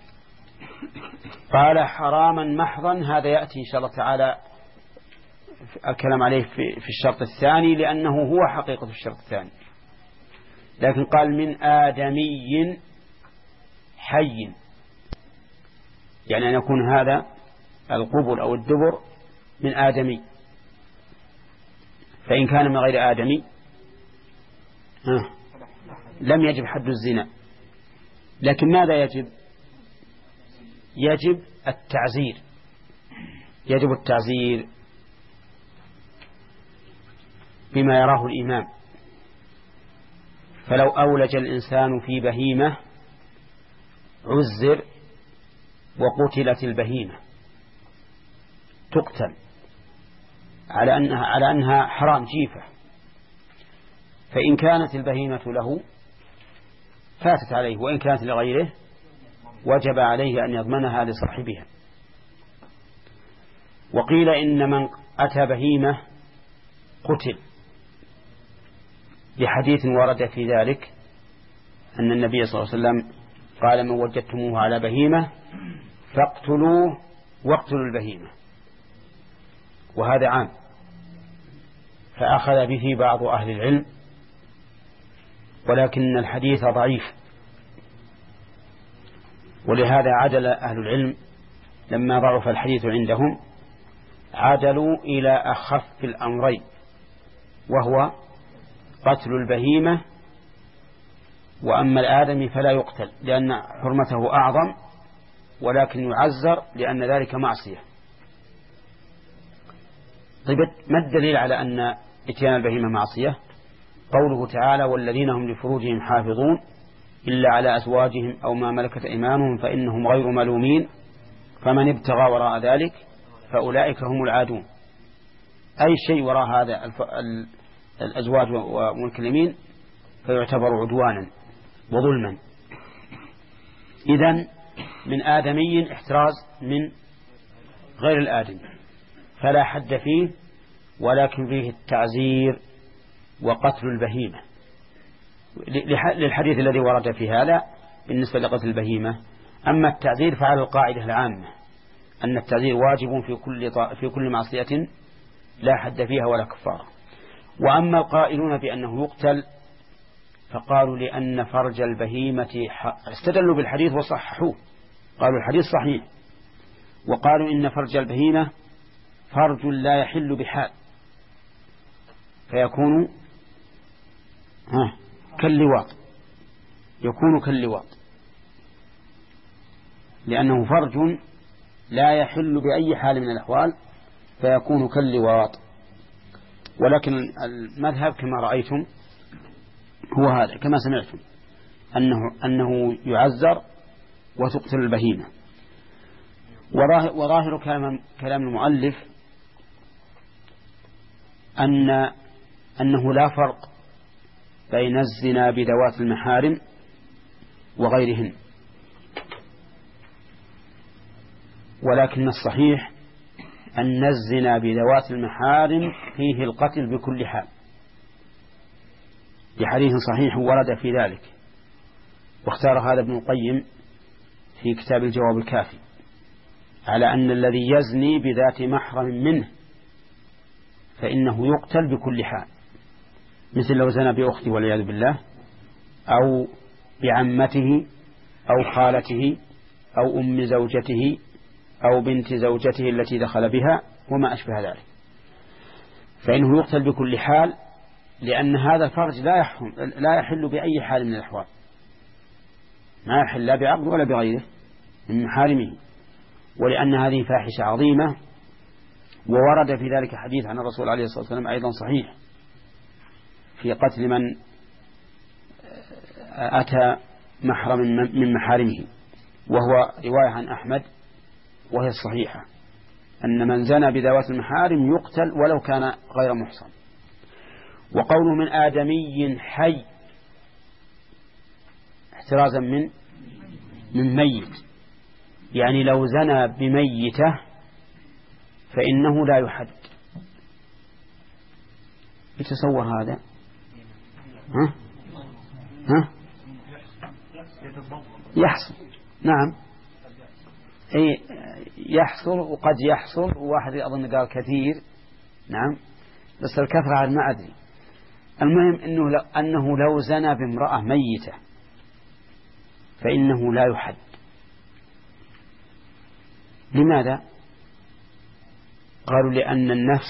قال حراما محضا، هذا يأتي إن شاء الله تعالى الكلام عليه في الشرط الثاني، لأنه هو حقيقة الشرط الثاني. لكن قال من آدمي حي، يعني أن يكون هذا القبل أو الدبر من آدمي. فإن كان من غير آدمي لم يجب حد الزنا، لكن ماذا يجب؟ يجب التعزير، يجب التعزير بما يراه الإمام. فلو أولج الإنسان في بهيمة عزر وقتلت البهيمة، تقتل على أنها حرام جيفة. فإن كانت البهيمة له فاتت عليه، وإن كانت لغيره وجب عليه أن يضمنها لصاحبها. وقيل إن من أتى بهيمة قتل، لحديث ورد في ذلك أن النبي صلى الله عليه وسلم قال من وجدتموه على بهيمة فاقتلوه واقتلوا البهيمة، وهذا عام. فأخذ به بعض أهل العلم، ولكن الحديث ضعيف، ولهذا عدل أهل العلم لما ضعف الحديث عندهم عدلوا إلى أخف الأمرين، وهو قتل البهيمة، وأما الآدمي فلا يقتل لأن حرمته أعظم، ولكن يعزر لأن ذلك معصية. طيب ما الدليل على أن إتيان البهيمة معصية؟ قوله تعالى والذين هم لفروجهم حافظون إلا على أزواجهم أو ما ملكت أيمانهم فإنهم غير ملومين فمن ابتغى وراء ذلك فأولئك هم العادون. أي شيء وراء هذا الأزواج وملك اليمين فيعتبر عدوانا وظلما. إذن من آدمي احتراز من غير الآدم فلا حد فيه، ولكن فيه التعزير وقتل البهيمة للحديث الذي ورد في هذا بالنسبة لقتل البهيمة. أما التعزير فعلى القاعدة العامة أن التعزير واجب في كل معصية لا حد فيها ولا كفارة. وأما القائلون بأنه يقتل فقالوا لأن فرج البهيمة استدلوا بالحديث وصححوه، قالوا الحديث صحيح، وقالوا إن فرج البهيمة فرج لا يحل بحال، فيكون كاللواط، يكون كاللواط لأنه فرج لا يحل بأي حال من الأحوال، فيكون كاللواط. ولكن المذهب كما رأيتم هو هذا كما سمعتم أنه يعزر وتقتل البهيمة. وظاهر كلام المؤلف أنه لا فرق بين الزنا بذوات المحارم وغيرهن، ولكن الصحيح أن الزنا بذوات المحارم فيه القتل بكل حال، لحديث صحيح ورد في ذلك، واختار هذا ابن القيم في كتاب الجواب الكافي على أن الذي يزني بذات محرم منه فإنه يقتل بكل حال، مثل لو زنى بأخته والعياذ بالله، أو بعمته أو خالته أو أم زوجته أو بنت زوجته التي دخل بها وما أشبه ذلك، فإنه يقتل بكل حال، لأن هذا الفرج لا يحل بأي حال من الأحوال، ما يحل لا بعقد ولا بغيره من محارمه، ولأن هذه فاحشة عظيمة. وورد في ذلك حديث عن الرسول عليه الصلاة والسلام أيضا صحيح في قتل من أتى محرم من محارمه، وهو رواية عن أحمد وهي الصحيحة، أن من زنى بذوات المحارم يقتل ولو كان غير محصن. وقوله من آدمي حي احترازا من ميت، يعني لو زنى بميته فإنه لا يحد. يتصور هذا؟ ها؟ يحصل، نعم، أي يحصل، وقد يحصل، وواحد أظن قال كثير، نعم، بس الكثرة عن ما أدري. المهم أنه لو زنى بامرأة ميتة فإنه لا يحد. لماذا؟ قالوا لأن النفس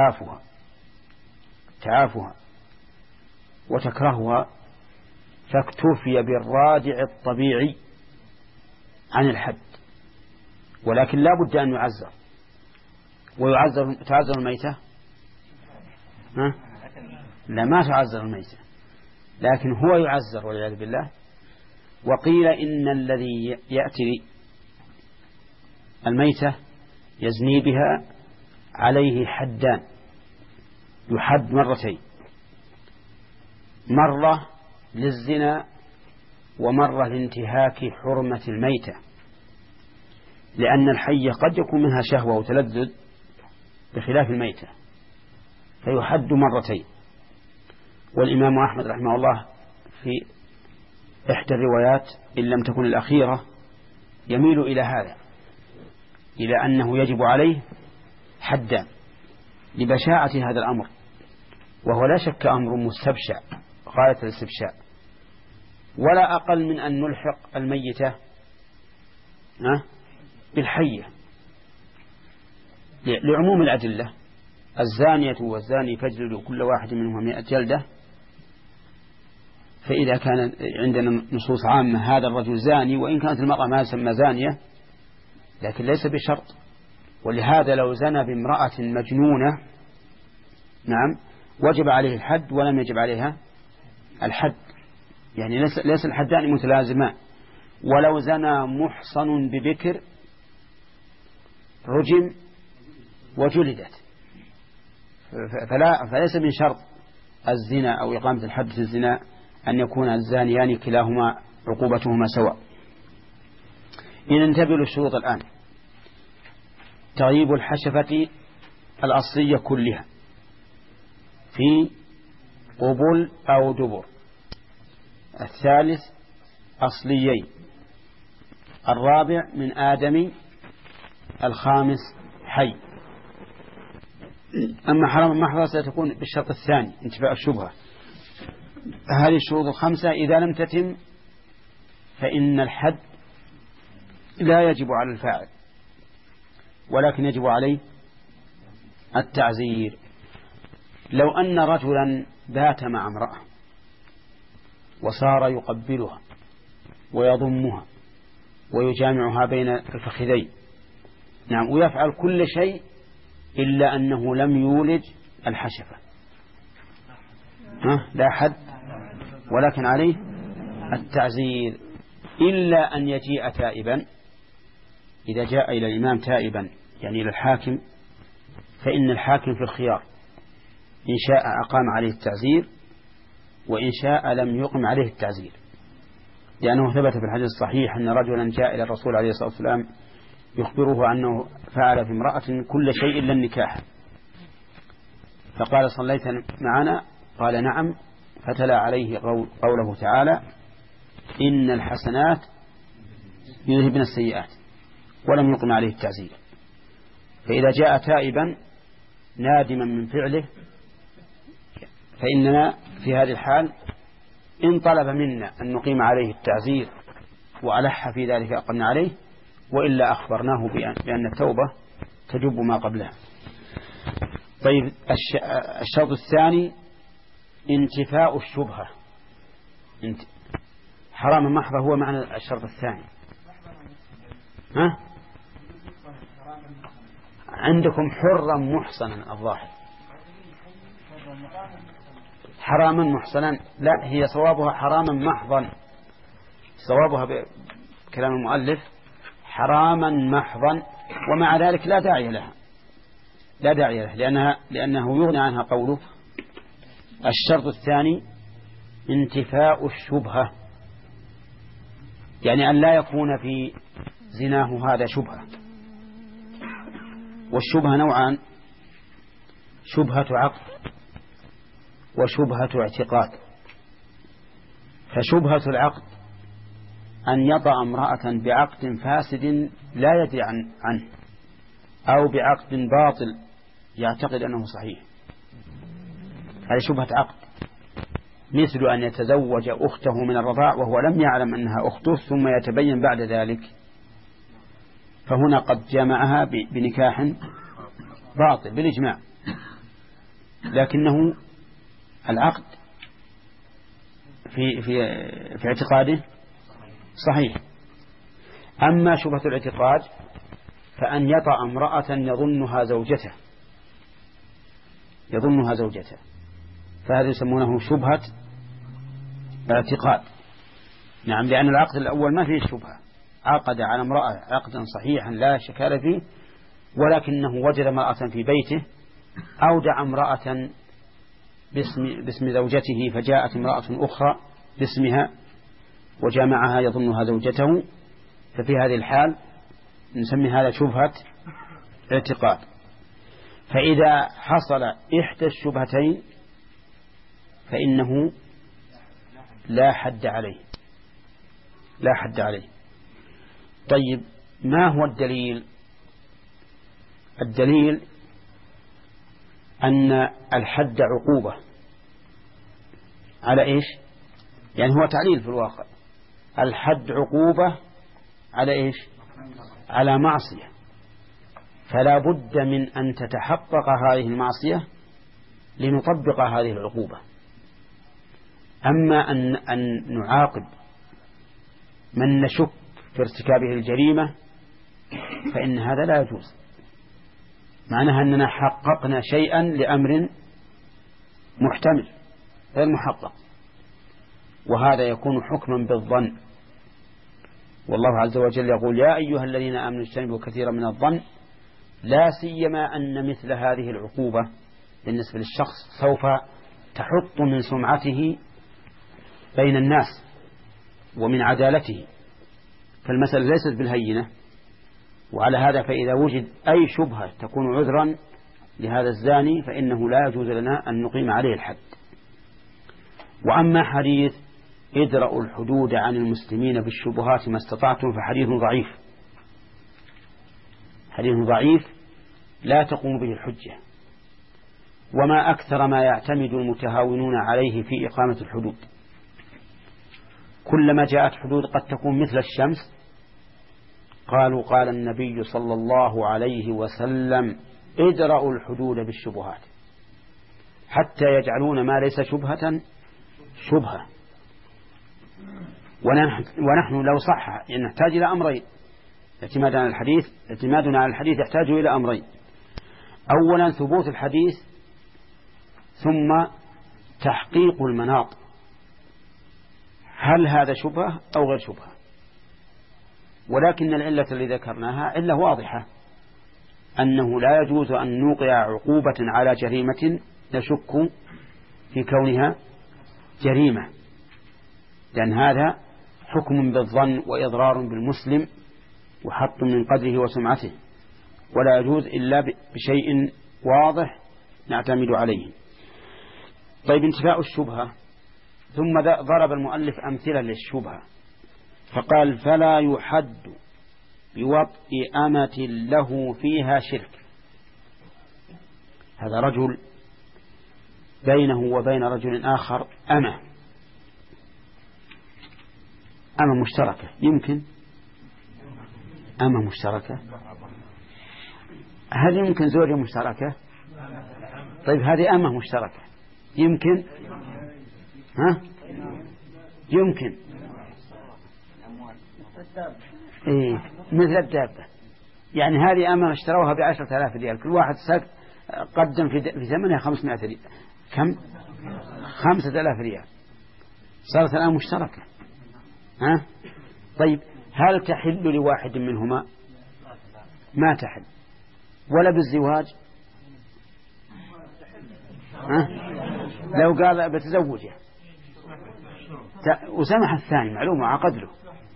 تعافها وتكرهها، فاكتفي بالرادع الطبيعي عن الحد، ولكن لا بد أن يعزر. تعزر الميتة؟ لا، ما تعزر الميتة، لكن هو يعزر والعياذ بالله. وقيل إن الذي يأتي الميتة يزني بها عليه حدان، يحد مرتين، مرة للزنا ومرة لانتهاك حرمة الميتة، لأن الحية قد يكون منها شهوة وتلذذ بخلاف الميتة، فيحد مرتين. والإمام أحمد رحمه الله في إحدى الروايات إن لم تكن الأخيرة يميل إلى هذا، إلى أنه يجب عليه حدا لبشاعة هذا الأمر، وهو لا شك أمر مستبشع غاية الاستبشاع، ولا أقل من أن نلحق الميتة بالحية لعموم الأدلة. الزانية والزاني فاجلدوا كل واحد منهما 100 جلدة. فإذا كان عندنا نصوص عامة هذا الرجل زاني، وإن كانت المرأة ما تسمى زانية لكن ليس بشرط. ولهذا لو زنى بامرأة مجنونة نعم وجب عليه الحد ولم يجب عليها الحد، يعني ليس الحدان متلازمان. ولو زنى محصن ببكر رجم وجلدت، فليس من شرط الزنا أو إقامة الحد في الزنا أن يكون الزانيان كلاهما عقوبتهما سواء. ننتبه للشروط الآن. تغييب الحشفة الأصلية كلها في قبل أو دبر. الثالث أصليين. الرابع من آدمي. الخامس حي. أما حرام المحظة ستكون بالشرط الثاني انتفاء الشبهة. هذه الشروط الخمسة إذا لم تتم فإن الحد لا يجب على الفاعل، ولكن يجب عليه التعزير. لو أن رجلا بات مع امرأة وصار يقبلها ويضمها ويجامعها بين الفخذين نعم ويفعل كل شيء إلا أنه لم يولج الحشفة، لا حد ولكن عليه التعزير، إلا أن يجيء تائبا. إذا جاء إلى الإمام تائبا يعني إلى الحاكم، فإن الحاكم في الخيار إن شاء أقام عليه التعزير وإن شاء لم يقم عليه التعزير، لأنه ثبت في الحديث الصحيح أن رجلا جاء إلى الرسول عليه الصلاة والسلام يخبره أنه فعل في امرأة كل شيء إلا النكاح، فقال صليت معنا؟ قال نعم، فتلا عليه قوله تعالى إن الحسنات يذهبن السيئات، ولم يقم عليه التعزير. فإذا جاء تائبا نادما من فعله فإننا في هذه الحال إن طلب منا أن نقيم عليه التعزير وألح في ذلك أقمنا عليه، وإلا أخبرناه بأن التوبة تجب ما قبلها. طيب الشرط الثاني انتفاء الشبهة. حرام محضة هو معنى الشرط الثاني. ها؟ عندكم حرا محصنا الظاهر، حراما محصنا، لا هي صوابها حراما محضا، صوابها بكلام المؤلف حراما محضا، ومع ذلك لا داعي لها، لا داعي لها لأنه يغني عنها قوله الشرط الثاني انتفاء الشبهة، يعني أن لا يكون في زناه هذا شبهة. والشبهة نوعان: شبهة عقد وشبهة اعتقاد. فشبهة العقد أن يطأ امرأة بعقد فاسد لا يدري عنه، أو بعقد باطل يعتقد أنه صحيح، هذه شبهة عقد، مثل أن يتزوج أخته من الرضاع وهو لم يعلم أنها أخته ثم يتبين بعد ذلك، فهنا قد جمعها بنكاح باطل بالإجماع، لكنه العقد في اعتقاده صحيح. أما شبهة الاعتقاد فأن يطأ امرأة يظنها زوجته، فهذا يسمونه شبهة اعتقاد. نعم، لأن العقد الأول ما فيه شبهة، عقد على امرأة عقدا صحيحا لا شكال فيه، ولكنه وجد امرأة في بيته، أودع امرأة باسم زوجته، فجاءت امرأة أخرى باسمها وجامعها يظنها زوجته، ففي هذه الحال نسمي هذا شبهة اعتقاد. فإذا حصل إحدى الشبهتين فإنه لا حد عليه. طيب ما هو الدليل؟ الدليل أن الحد عقوبة على إيش؟ يعني هو تعليل في الواقع، الحد عقوبة على إيش؟ على معصية، فلا بد من أن تتحقق هذه المعصية لنطبق هذه العقوبة. أما أن نعاقب من نشك في ارتكابه الجريمة فإن هذا لا يجوز، معناها أننا حققنا شيئا لأمر محتمل غير محقق، وهذا يكون حكما بالظن. والله عز وجل يقول يا أيها الذين آمنوا اجتنبوا كثيرا من الظن، لا سيما أن مثل هذه العقوبة بالنسبة للشخص سوف تحط من سمعته بين الناس ومن عدالته، فالمسألة ليست بالهينة. وعلى هذا فإذا وجد أي شبهة تكون عذرا لهذا الزاني فإنه لا يجوز لنا أن نقيم عليه الحد. وأما حديث ادرأوا الحدود عن المسلمين بالشبهات ما استطعتم فحديث ضعيف، حديث ضعيف لا تقوم به الحجة، وما أكثر ما يعتمد المتهاونون عليه في إقامة الحدود. كلما جاءت حدود قد تكون مثل الشمس قالوا قال النبي صلى الله عليه وسلم ادرأوا الحدود بالشبهات، حتى يجعلون ما ليس شبهة شبهة. ونحن لو صح نحتاج إلى أمرين، اعتمادنا على الحديث يحتاج إلى أمرين: أولا ثبوت الحديث، ثم تحقيق المناط، هل هذا شبهة أو غير شبهة. ولكن العلة التي ذكرناها علة واضحة، أنه لا يجوز أن نوقع عقوبة على جريمة نشك في كونها جريمة، لأن هذا حكم بالظن وإضرار بالمسلم وحط من قدره وسمعته، ولا يجوز إلا بشيء واضح نعتمد عليه. طيب، انتفاء الشبهة. ثم ضرب المؤلف أمثلة للشبهة فقال: فلا يحد بوطء أمة له فيها شرك. هذا رجل بينه وبين رجل آخر أمة مشتركة، يمكن أمة مشتركة، هل يمكن زوجة مشتركة؟ طيب، هذه أمة مشتركة يمكن؟ يمكن. إيه، مثل الدابة، يعني هذه أمة اشتروها ب10,000 ريال، كل واحد قدم في ثمنها 500 ريال، كم؟ 5,000 ريال، صارت الآن مشتركة. طيب، هل تحل لواحد منهما؟ ما تحل. ولا بالزواج؟ لو قال بتزوجه وسمح الثاني، معلومة عقد له،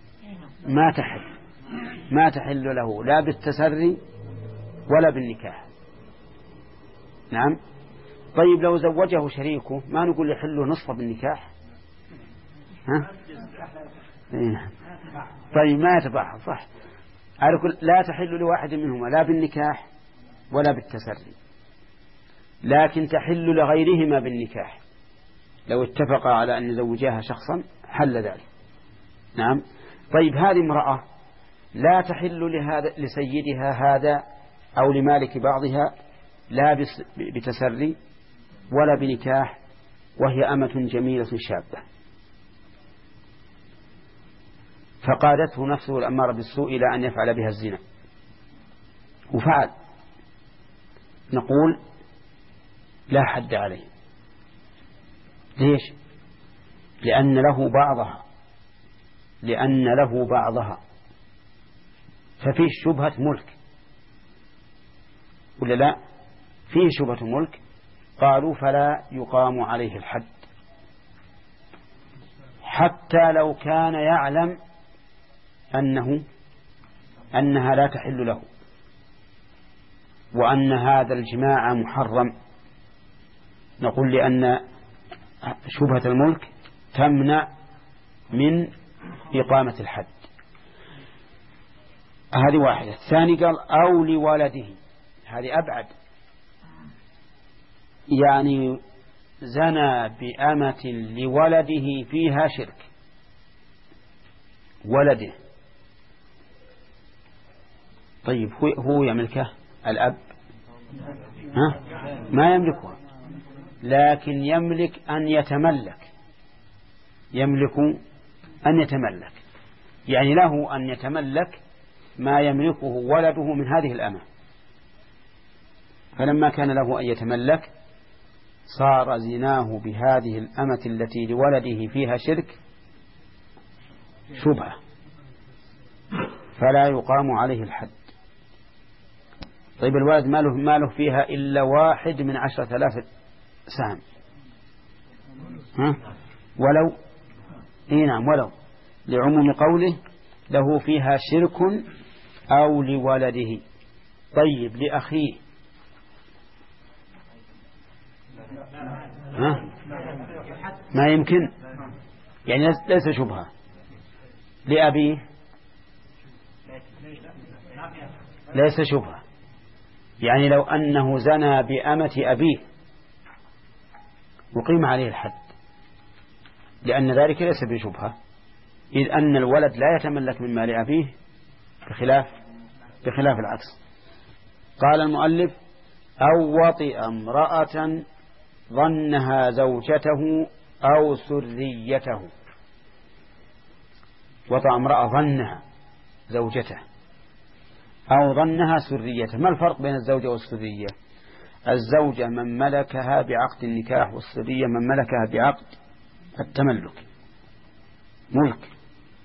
ما تحل له لا بالتسري ولا بالنكاح. نعم. طيب، لو زوجه شريكه ما نقول يحل نصف بالنكاح؟ طيب، ما يتبعها صح. لا تحل لواحد منهما لا بالنكاح ولا بالتسري، لكن تحل لغيرهما بالنكاح. لو اتفقا على أن يزوجاها شخصا حل ذلك. نعم. طيب، هذه امرأة لا تحل لسيدها هذا أو لمالك بعضها لا بتسري ولا بنكاح، وهي أمة جميلة شابة، فقادته نفسه الأمارة بالسوء إلى أن يفعل بها الزنا وفعل، نقول لا حد عليه. ليش؟ لأن له بعضها، ففيه شبهة ملك ولا لا؟ فيه شبهة ملك. قالوا فلا يقام عليه الحد حتى لو كان يعلم أنها لا تحل له وأن هذا الجماع محرم. نقول لأن شبهة الملك تمنع من إقامة الحد. هذه واحدة. الثاني قال أو لولده، هذه أبعد، يعني زنى بأمة لولده فيها شرك، ولده. طيب، هو يملكه الأب؟ ما يملكه، لكن يملك أن يتملك، يعني له أن يتملك ما يملكه ولده من هذه الأمة. فلما كان له أن يتملك صار زناه بهذه الأمة التي لولده فيها شرك شبهة، فلا يقام عليه الحد. طيب، الولد ما له فيها إلا 1 من 10,000 سهم، ولو نعم، ولو لعموم قوله له فيها شرك أو لولده. طيب، لأخيه ما يمكن، يعني ليس شبهة. لأبيه ليس شبهة، يعني لو أنه زنى بأمة أبيه وقيم عليه الحد، لأن ذلك ليس بشبهة، إذ أن الولد لا يتملك من مال أبيه بخلاف العكس. قال المؤلف أو وطئ امرأة ظنها زوجته أو سريته. وطئ امرأة ظنها زوجته أو ظنها سريته. ما الفرق بين الزوجة والسرية؟ الزوجة من ملكها بعقد النكاح، والسرية من ملكها بعقد التملك، ملك.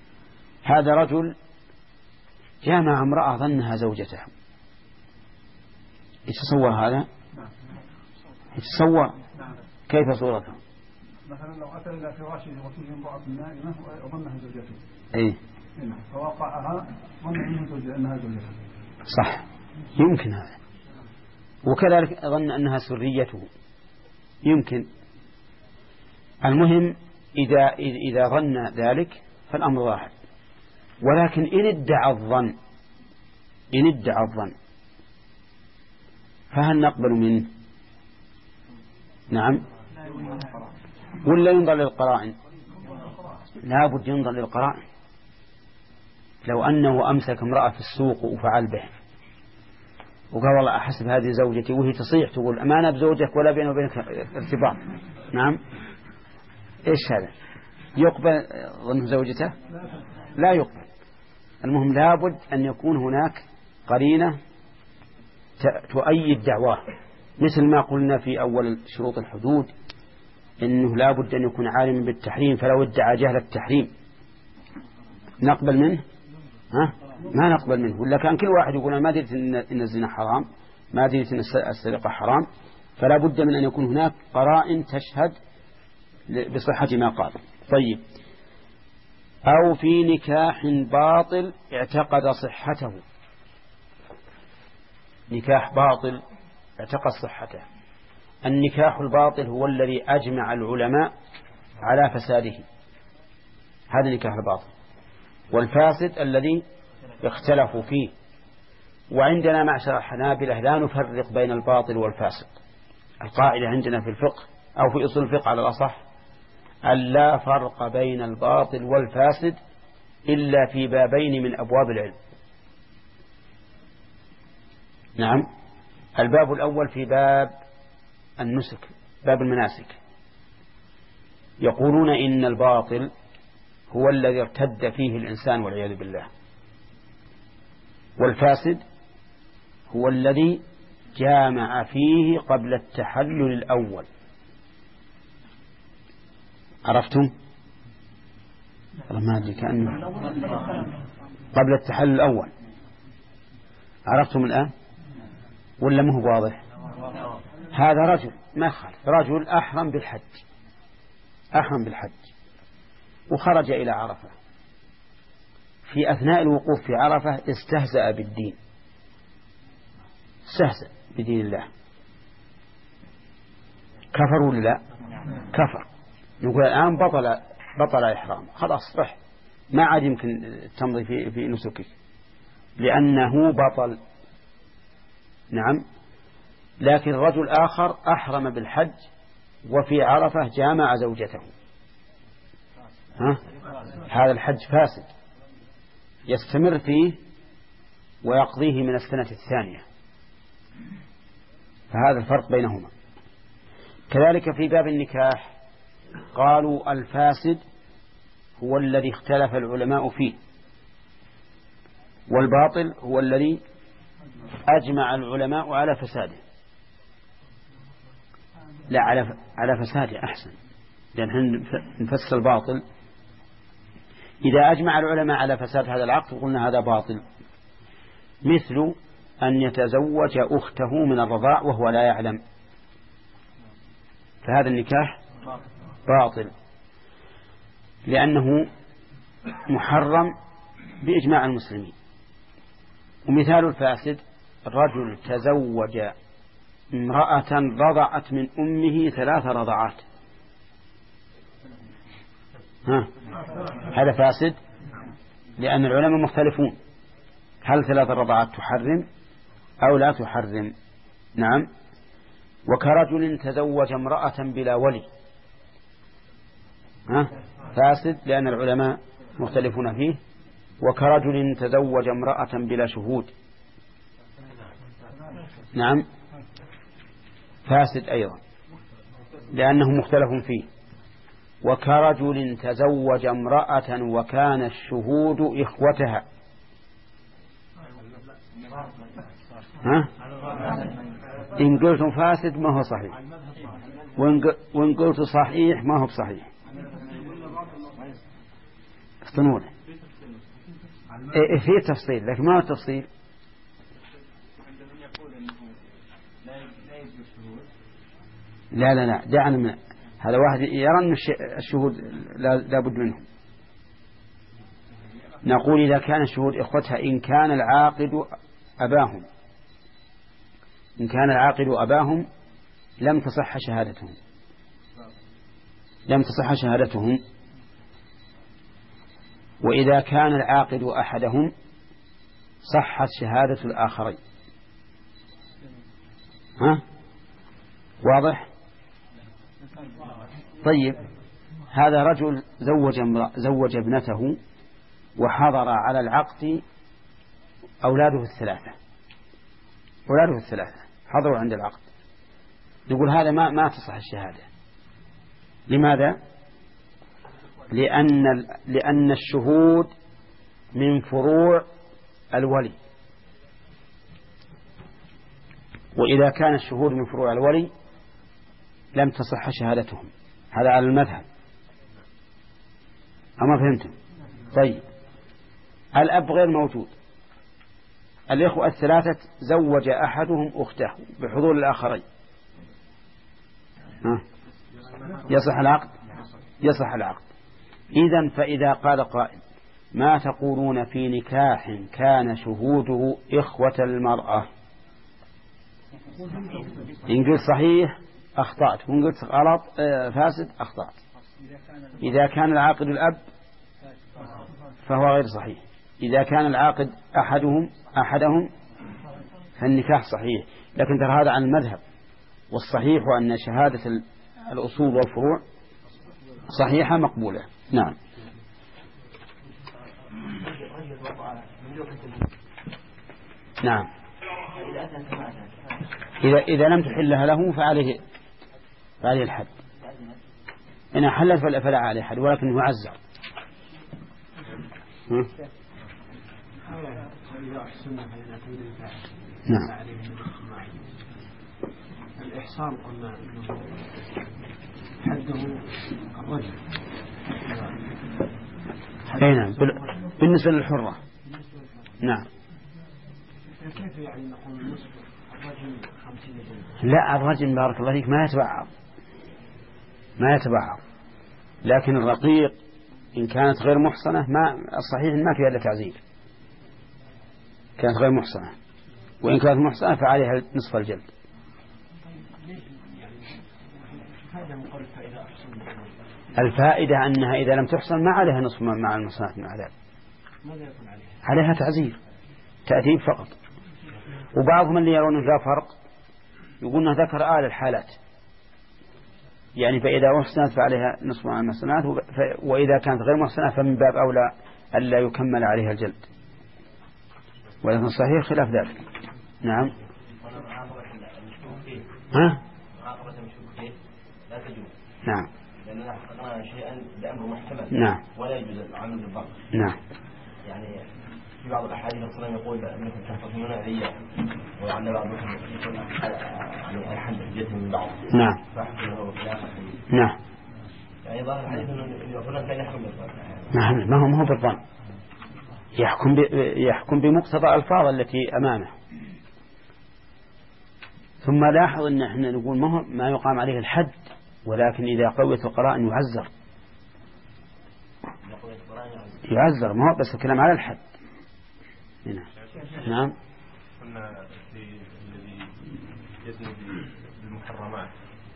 هذا رجل جامع امرأة ظنها زوجته يتصور هذا؟ يتصور كيف صورته؟ مثلا لو أتى إلى فراشه وفيه امرأة نائمة وظنها زوجته. إيه. فوقعها ظن أنها زوجته. صح، يمكن هذا. وكذلك ظن أنها سريته، يمكن. المهم إذا ظن ذلك فالأمر واحد. ولكن إن ادعى الظن فهل نقبل منه؟ نعم. ولا ينظر للقرائن؟ لا بد ينظر للقرائن. لو أنه أمسك امرأة في السوق وفعل به وقال والله أحسب هذه زوجتي، وهي تصيح تقول أمانة بزوجك ولا بينه وبينك ارتباط، نعم، إيش هذا؟ يقبل ظن زوجته؟ لا يقبل. المهم لابد أن يكون هناك قرينة تؤيد دعواه، مثل ما قلنا في أول شروط الحدود إنه لابد أن يكون عالما بالتحريم، فلو ادعى جهل التحريم نقبل منه؟ ما نقبل منه. ولا كان كل واحد يقول أنا ما دريت إن الزنا حرام، ما دريت إن السرقة حرام، فلا بد من أن يكون هناك قرائن تشهد بصحة ما قال. طيب، أو في نكاح باطل اعتقد صحته. نكاح باطل اعتقد صحته. النكاح الباطل هو الذي أجمع العلماء على فساده، هذا النكاح الباطل. والفاسد الذي اختلفوا فيه. وعندنا معشر الحنابلة لا نفرق بين الباطل والفاسد. القاعدة عندنا في الفقه أو في أصول الفقه على الأصح أن لا فرق بين الباطل والفاسد إلا في بابين من أبواب العلم. نعم، الباب الأول في باب النسك، باب المناسك، يقولون إن الباطل هو الذي ارتد فيه الإنسان والعياذ بالله، والفاسد هو الذي جامع فيه قبل التحلل الأول. عرفتم؟ ما أدري كأنه قبل التحلل الأول. عرفتم الآن ولا ما هو واضح؟ هذا رجل ما خالف، رجل أحرم بالحج وخرج إلى عرفة. في أثناء الوقوف في عرفة استهزأ بالدين، استهزأ بدين الله. كفر ولا لا؟ كفر. نقول الآن بطل إحرام، خلاص صح، ما عاد يمكن تمضي في نسكك لأنه بطل. نعم. لكن رجل آخر أحرم بالحج وفي عرفة جامع زوجته، هذا الحج فاسد يستمر فيه ويقضيه من السنة الثانية. فهذا الفرق بينهما. كذلك في باب النكاح قالوا الفاسد هو الذي اختلف العلماء فيه، والباطل هو الذي أجمع العلماء على فساده. لا، على فساده أحسن، لأن نفسر الباطل. إذا أجمع العلماء على فساد هذا العقد قلنا هذا باطل، مثل أن يتزوج أخته من الرضاع وهو لا يعلم، فهذا النكاح باطل لأنه محرم بإجماع المسلمين. ومثال الفاسد رجل تزوج امرأة رضعت من أمه 3 رضعات، هذا فاسد لأن العلماء مختلفون هل 3 رضعات تحرم أو لا تحرم. نعم. وكرجل تزوج امرأة بلا ولي، فاسد لأن العلماء مختلفون فيه. وكرجل تزوج امرأة بلا شهود، نعم، فاسد أيضا لأنه مختلف فيه. وكرجل تزوج امرأة وكان الشهود إخوتها، إن قلت فاسد ما هو صحيح، وإن قلت صحيح ما هو بصحيح. استنونا في تفصيل، لكن ما هو التفصيل. لا دعنا من هذا. واحد يرى أن الشهود لا بد منهم. نقول إذا كان الشهود إخوتها إن كان العاقد أباهم لم تصح شهادتهم. وإذا كان العاقد أحدهم صحت شهادة الآخرين. واضح؟ طيب، هذا رجل زوج ابنته وحضر على العقد أولاده الثلاثة حضروا عند العقد. نقول هذا ما تصح الشهادة. لماذا؟ لأن الشهود من فروع الولي، وإذا كان الشهود من فروع الولي لم تصح شهادتهم. هذا على المذهب. أما فهمتم؟ طيب، الأب غير موجود، الإخوة الثلاثة زوج أحدهم أخته بحضور الآخرين، يصح العقد. إذن فإذا قال قائل ما تقولون في نكاح كان شهوده إخوة المرأة؟ إن قلت صحيح أخطأت، وإن قلت غلط فاسد أخطأت. إذا كان العاقد الأب فهو غير صحيح. إذا كان العاقد أحدهم فالنكاح صحيح. لكن ترى هذا عن المذهب، والصحيح أن شهادة الأصول والفروع صحيحة مقبولة. نعم. نعم. إذا لم تحلها له فعليه الحد. إن حلت فلا عليه حد، ولكن يعزر. نعم. الإحصان قلنا إنه حده الرجل. نعم، بالنسبة للحرة. نعم. كيف يعني نقول نصف الرجل 50 جلدة؟ لا، الرجل بارك الله فيك ما يتبعض. لكن الرقيق إن كانت غير محصنة الصحيح ما فيها إلا تعزير. كانت غير محصنة، وإن كانت محصنة فعليها نصف الجلد. الفائدة أنها إذا لم تحصن ما عليها نصف مع المحصنات من عذاب، عليها تعزير تأديب فقط. وبعضهم اللي يرون لا فرق يقولون ذكر الحالات، يعني فإذا أحسنت فعليها نصف مع المحصنات، وإذا كانت غير محصنة فمن باب أولى ألا يكمل عليها الجلد. ولكن صحيح خلاف ذلك. نعم. نعم. لأننا حققنا شيئا بأمر محتمل. نعم. ولا يجوز العمل بالضبط. نعم. يعني في بعض الأحاديث الصلاة يقول أنكم تحتفظون علي، وعند بعضكم يقول يعني الحد جزء من بعض. نعم. نعم. يعني ظاهر الحديث أنه هناك لا يحكم بالظن. ما هو بالظن، يحكم بمقتضى الألفاظ التي أمامه. ثم لاحظ أن احنا نقول ما يقام عليه الحد، ولكن إذا قويت القرائن يعزر ما هو بس الكلام على الحد هنا. نعم. قلنا في الذي يزني بالمحرمات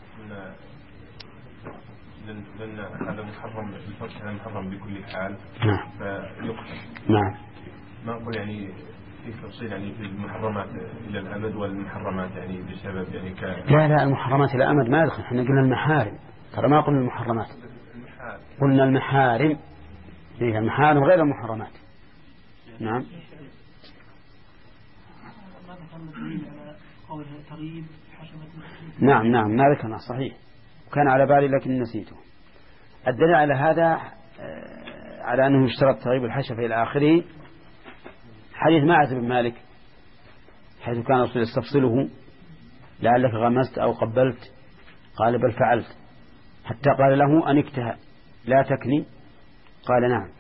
لأن هذا محرم، الفرق هذا محرم بكل حال. نعم. فيقتل. نعم. ما أقول يعني في تفصيل يعني في المحرمات إلى الأبد، والمحرمات يعني بسبب يعني لا المحرمات إلى الأبد ما يدخل. احنا قلنا المحارم، ترى ما قلنا المحرمات، قلنا المحارم. هي المحارم غير المحرمات. نعم. نعم ما ذكرنا صحيح، وكان على بالي لكن نسيته. الدليل على هذا على أنه اشترط تغيب الحشفة إلى آخره حديث معاذ بن مالك، حيث كان الرسول يستفصله: لعلك غمست أو قبلت؟ قال: بل فعلت. حتى قال له: أنكتها لا تكني؟ قال: نعم.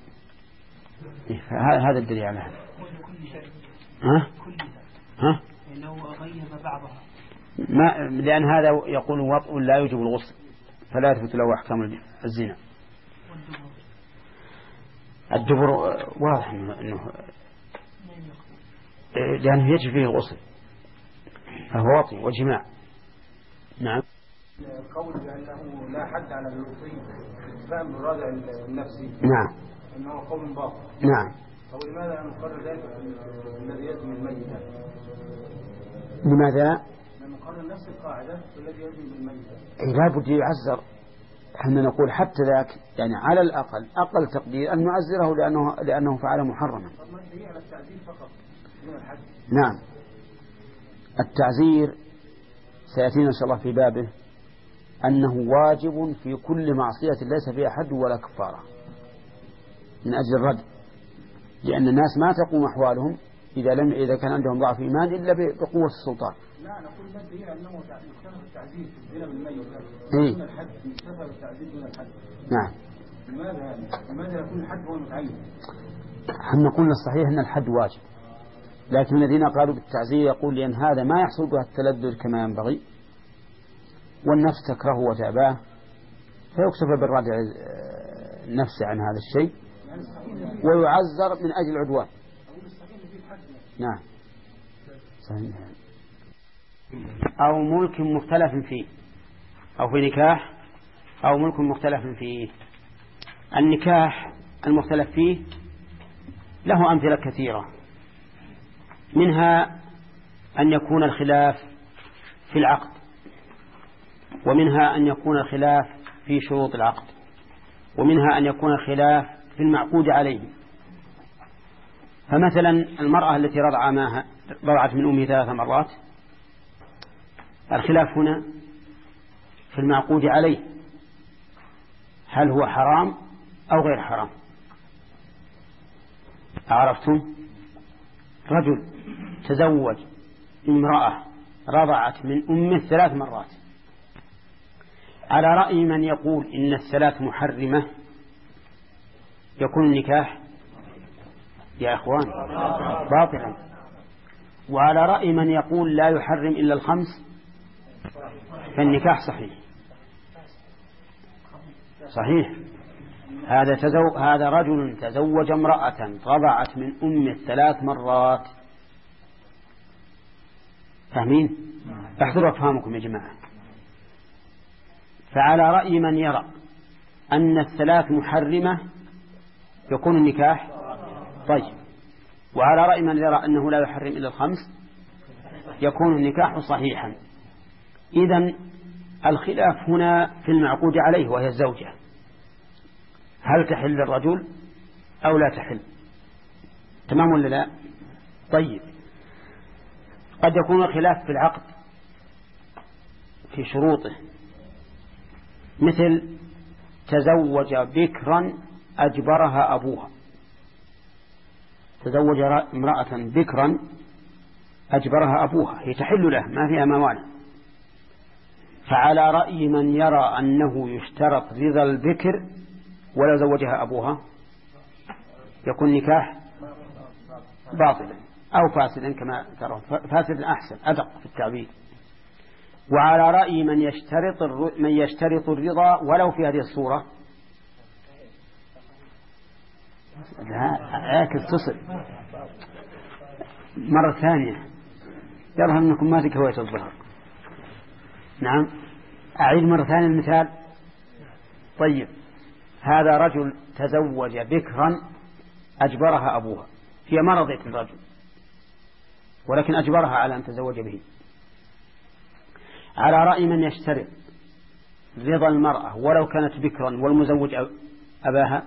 هذا الدليل على هذا. لأنه غيب بعضها. لأن هذا يقول وطء لا يوجب الغسل فلا يثبت له أحكام الزنا. الدبر واضح أنه لأنه يجب فيه الغسل فهو وطء وجماع. نعم. القول بأنه لا حد على الوصي فهم الرادع النفسي. نعم. أنه قول باطل. نعم. ولماذا نقرر ذلك الذي يزن الميت؟ لماذا؟ نقرر نفس القاعدة الذي يزن الميت. لا بد يعزر. احنا نقول حتى ذاك يعني على الأقل أقل تقدير أن نعزره لأنه فعل محرما. هي على التعزير فقط من الحد. نعم. التعزير سيأتينا إن شاء الله في بابه أنه واجب في كل معصية ليس فيها حد ولا كفارة من أجل الرد، لأن الناس ما تقوم أحوالهم إذا كان عندهم ضعف إيمان إلا بقوة السلطان. لا نقول مادة أنه يختلف التعزير في الزنا بالميت دون الحد، يختلف التعزير دون الحد. نعم. لماذا يكون الحد هو المتعين؟ احنا قلنا الصحيح أن الحد واجب، لكن الذين قالوا بالتعزير يقول لأن هذا ما يحصل به التلذذ كما ينبغي والنفس تكرهه وتأباه فيكتفى بالردع النفس عن هذا الشيء ويعزر من أجل العدوان. نعم صحيح. أو ملك مختلف فيه أو في نكاح أو ملك مختلف فيه. النكاح المختلف فيه له أمثلة كثيرة، منها أن يكون الخلاف في العقد، ومنها أن يكون الخلاف في شروط العقد، ومنها أن يكون الخلاف في المعقود عليه. فمثلا المرأة التي رضعت من أمه 3 مرات، الخلاف هنا في المعقود عليه، هل هو حرام أو غير حرام؟ عرفتم؟ رجل تزوج امرأة رضعت من أمه 3 مرات، على رأي من يقول إن الثلاث محرمة يكون النكاح يا أخوان باطلا، وعلى رأي من يقول لا يحرم إلا ال5 فالنكاح صحيح. صحيح. هذا رجل تزوج امرأة رضعت من أمه 3 مرات. فاهمين؟ احضروا أفهامكم يا جماعة. فعلى رأي من يرى أن ال3 محرمة يكون النكاح طيب، وعلى رأي من يرى أنه لا يحرم إلا ال5 يكون النكاح صحيحا. إذن الخلاف هنا في المعقود عليه وهي الزوجة، هل تحل للرجل أو لا تحل؟ تمام ولا لا؟ طيب، قد يكون الخلاف في العقد في شروطه، مثل تزوج بكرا أجبرها أبوها، تزوج امرأة بكرا أجبرها أبوها، هي تحل له ما فيها موانع. فعلى رأي من يرى أنه يشترط رضا البكر ولا زوجها أبوها يكون نكاح باطلا أو فاسدا كما ترون، فاسد أحسن أدق في التعبير. وعلى رأي من يشترط الرضا ولو في هذه الصورة، لا اتصل مرة ثانية، يظهر أنكم ما تكويت الظهر. نعم أعيد مرة ثانية المثال. طيب، هذا رجل تزوج بكرا أجبرها أبوها، هي ما رضيت الرجل ولكن أجبرها على أن تزوج به. على رأي من يشترط رضا المرأة ولو كانت بكرا والمزوج أباها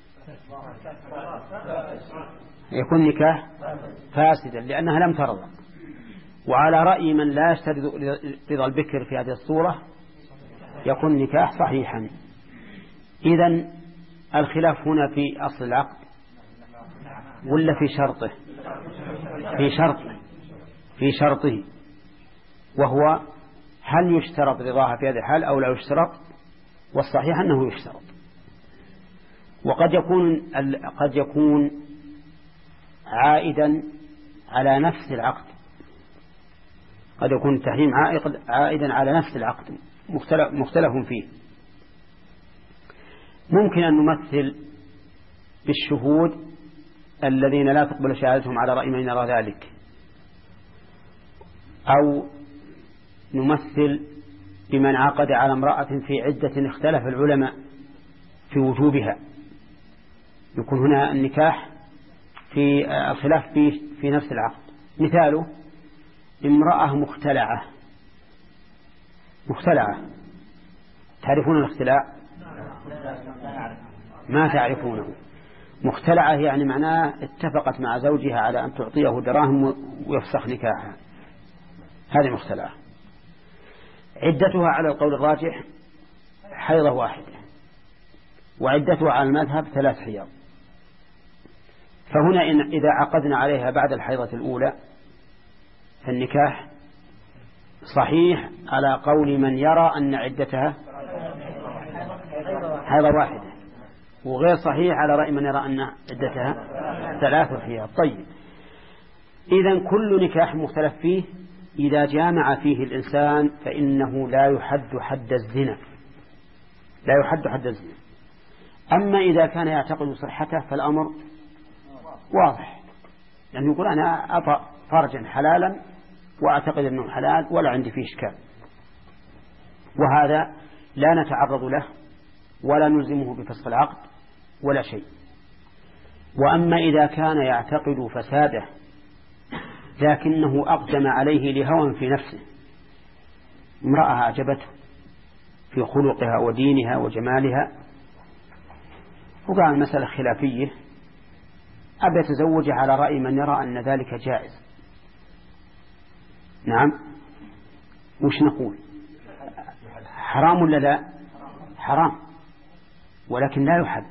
يكون نكاح فاسدا لأنها لم ترضى. وعلى رأي من لا يشترط رضا البكر في هذه الصورة يكون نكاح صحيحا. إذن الخلاف هنا في أصل العقد ولا في شرطه؟ في شرطه، وهو هل يشترط رضاها في هذا الحال أو لا يشترط؟ والصحيح أنه يشترط. وقد يكون عائدا على نفس العقد، قد يكون التحريم عائدا على نفس العقد مختلف فيه. ممكن أن نمثل بالشهود الذين لا تقبل شهادتهم على رأي من يرى ذلك، أو نمثل بمن عقد على امرأة في عدة اختلف العلماء في وجوبها، يكون هنا النكاح في الخلاف في نفس العقد. مثاله امرأة مختلعة، تعرفون الاختلاع؟ ما تعرفونه. مختلعة يعني معناه اتفقت مع زوجها على أن تعطيه دراهم ويفسخ نكاحها، هذه مختلعة. عدتها على القول الراجح حيضة واحدة، وعدتها على المذهب 3 حيض. فهنا إذا عقدنا عليها بعد الحيضة الأولى فالنكاح صحيح على قول من يرى أن عدتها حيضة واحدة، وغير صحيح على رأي من يرى أن عدتها 3 حيض. طيب، إذن كل نكاح مختلف فيه إذا جامع فيه الإنسان فإنه لا يحد حد الزنا، أما إذا كان يعتقد صحته فالأمر واضح، يعني يقول أنا أطأ فرجا حلالا وأعتقد أنه حلال ولا عندي فيه إشكال، وهذا لا نتعرض له ولا نلزمه بفسخ العقد ولا شيء. وأما إذا كان يعتقد فساده لكنه أقدم عليه لهوى في نفسه، امرأة أعجبته في خلقها ودينها وجمالها، وقال المسألة خلافية، أبي يتزوج على رأي من يرى أن ذلك جائز. نعم، وش نقول؟ حرام ولا لا؟ حرام، ولكن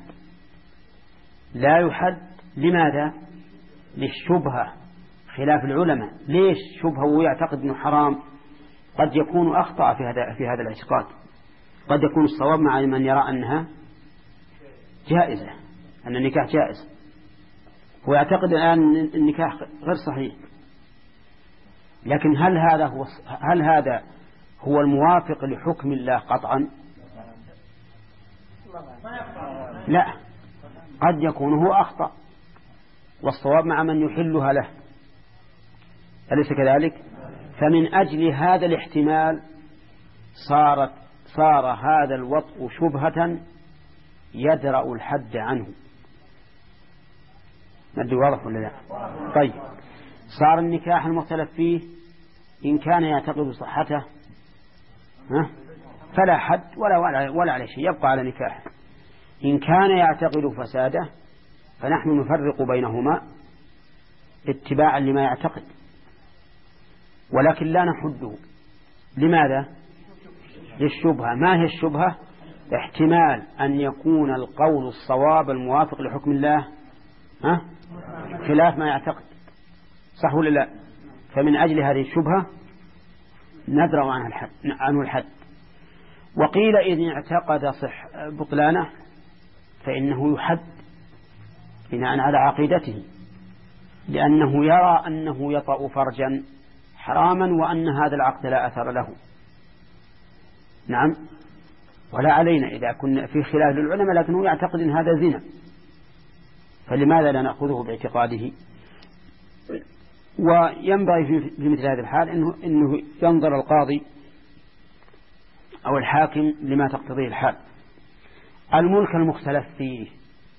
لا يحد. لماذا؟ للشبهة، خلاف العلماء. ليش شبهة ويعتقد أنه حرام؟ قد يكون أخطأ في هذا الاعتقاد، قد يكون الصواب مع من يرى أنها جائزة، أن النكاح جائز، ويعتقد الآن النكاح غير صحيح. لكن هل هذا هو الموافق لحكم الله قطعا؟ لا، قد يكون هو أخطأ والصواب مع من يحلها له، أليس كذلك؟ فمن أجل هذا الاحتمال صار هذا الوطء شبهة يدرأ الحد عنه. ندري واضح ولا لا؟ طيب، صار النكاح المختلف فيه إن كان يعتقد صحته فلا حد ولا على شيء، يبقى على نكاح. إن كان يعتقد فساده فنحن نفرق بينهما اتباعا لما يعتقد، ولكن لا نحده. لماذا؟ للشبهة. ما هي الشبهة؟ احتمال أن يكون القول الصواب الموافق لحكم الله خلاف ما يعتقد، صح ولا لا؟ فمن أجل هذه الشبهة ندرأ عنه الحد. وقيل إذن اعتقد بطلانه فإنه يحد بناء على عقيدته، لأنه يرى أنه يطأ فرجا حراما وأن هذا العقد لا أثر له. نعم، ولا علينا إذا كنا في خلاف للعلماء لكنه يعتقد أن هذا زنا، فلماذا لا نأخذه باعتقاده؟ وينبغي في مثل هذا الحال إنه ينظر القاضي أو الحاكم لما تقتضيه الحال. الملك المختلف فيه،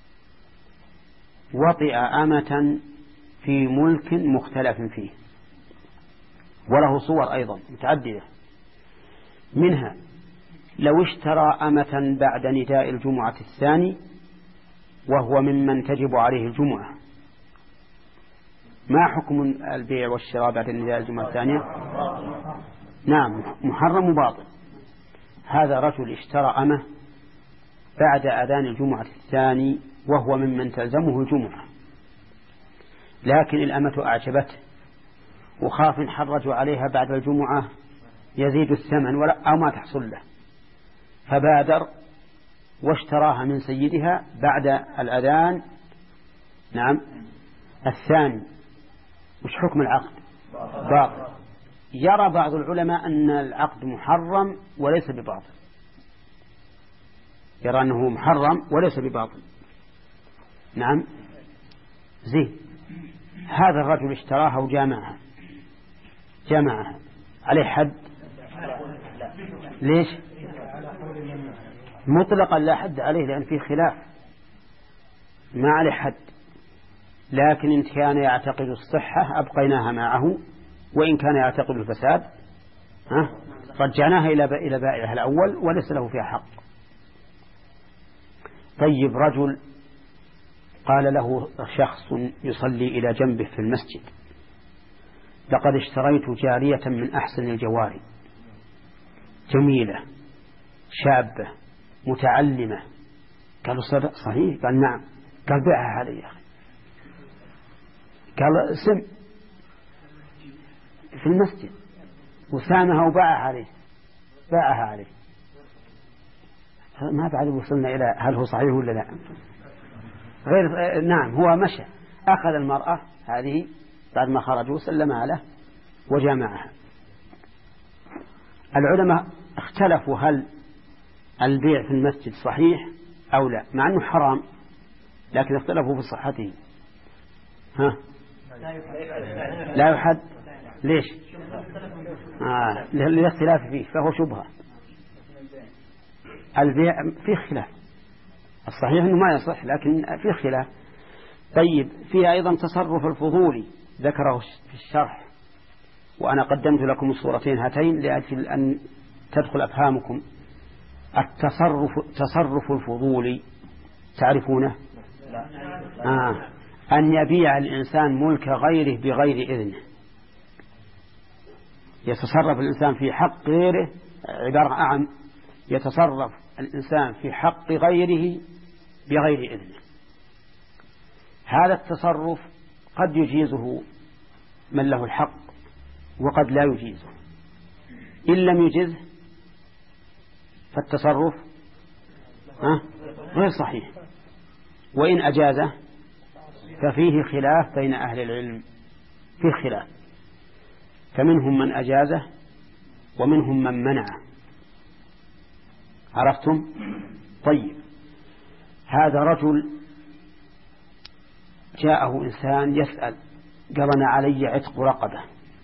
وطئ أمة في ملك مختلف فيه، وله صور أيضا متعددة، منها لو اشترى أمة بعد نداء الجمعة الثاني وهو ممن تجب عليه الجمعة. ما حكم البيع والشراء بعد نداء الجمعة الثانية؟ نعم، محرم وباطل. هذا رجل اشترى أمة بعد أذان الجمعة الثاني وهو ممن تلزمه الجمعة، لكن الأمة أعجبته وخاف حرج عليها بعد الجمعة يزيد الثمن أو ما تحصل له، فبادر واشتراها من سيدها بعد الأذان الثاني. وش حكم العقد؟ باطل. يرى بعض العلماء أن العقد محرم وليس بباطل، يرى أنه محرم وليس بباطل. نعم زين. هذا الرجل اشتراها وجامعها عليه حد؟ ليش؟ مطلقا لا حد عليه، لأن فيه خلاف، ما عليه حد. لكن إن كان يعتقد الصحة أبقيناها معه، وإن كان يعتقد الفساد رجعناها إلى بائعها الأول وليس له فيها حق. طيب رجل قال له شخص يصلي إلى جنبه في المسجد: لقد اشتريت جارية من أحسن الجواري، جميلة شابة متعلمة. قالوا صحيح؟ قال نعم. قال بيعها علي يا أخي. قال سم في المسجد وسامها وباعها عليه. ما بعد وصلنا إلى هل هو صحيح ولا لا. غير نعم، هو مشى أخذ المرأة هذه بعد ما خرجوا سلمها له وجامعها. العلماء اختلفوا هل البيع في المسجد صحيح أو لا، مع أنه حرام، لكن اختلفوا في صحته. لا يحد. ليش؟ للاختلاف فيه، فهو شبهة. البيع فيه خلاف، الصحيح أنه ما يصح، لكن فيه خلاف. طيب فيه أيضا تصرف الفضولي ذكره في الشرح، وأنا قدمت لكم الصورتين هاتين لأجل أن تدخل أفهامكم. تصرف الفضولي تعرفونه؟ أن يبيع الإنسان ملك غيره بغير إذنه. يتصرف الإنسان في حق غيره، عبارة عن يتصرف الإنسان في حق غيره بغير إذنه. هذا التصرف قد يجيزه من له الحق وقد لا يجيزه. إن لم يجزه فالتصرف غير صحيح، وإن أجازه ففيه خلاف بين أهل العلم، فيه خلاف، فمنهم من أجازه ومنهم من منعه. عرفتم؟ طيب هذا رجل جاءه إنسان يسأل، قال أنا علي عتق رقبة،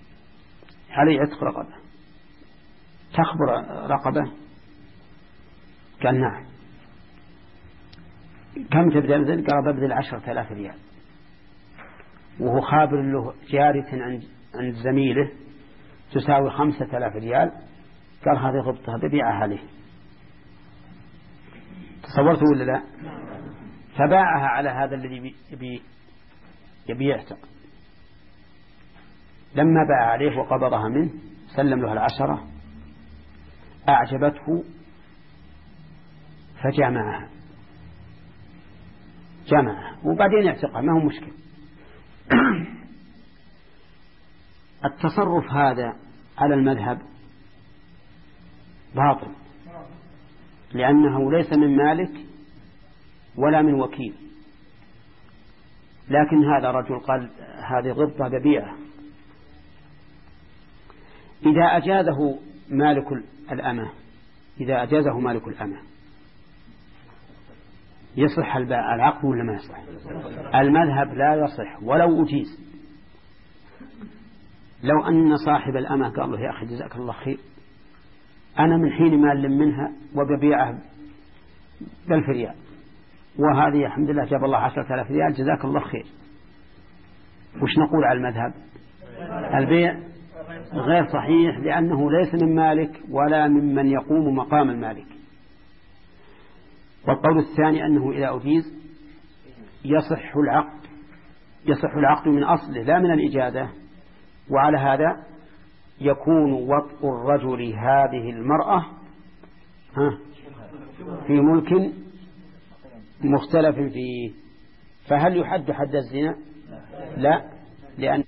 تخبر رقبة؟ قال نعم. كم تبذل؟ قال ببذل 10,000 ريال. وهو خابر له جارية عند زميله تساوي 5,000 ريال. قال هذه غبطها ببيعها له. تصورته ولا لا؟ فباعها على هذا الذي يبي يعتق. لما باع عليه وقبضها منه سلم له 10، أعجبته فجامعها وبعدين يعتقها، ما هو مشكل. التصرف هذا على المذهب باطل، لأنه ليس من مالك ولا من وكيل. لكن هذا رجل قال هذه غبطة ببيعة. إذا أجازه مالك الأمة يصح العقد ولا ما يصح؟ المذهب لا يصح ولو أجيز. لو أن صاحب الأمة قال له يا أخي جزاك الله خير، أنا من حين ما ألم منها وببيعها ب1000 ريال، وهذه الحمد لله جاب الله 10,000 ريال، جزاك الله خير. وش نقول على المذهب؟ البيع غير صحيح، لأنه ليس من مالك ولا ممن يقوم مقام المالك. والقول الثاني أنه إذا أجيز يصح العقد من أصله لا من الإجازة. وعلى هذا يكون وطء الرجل هذه المرأة في ملك مختلف فيه. فهل يحد حد الزنا؟ لا، لأن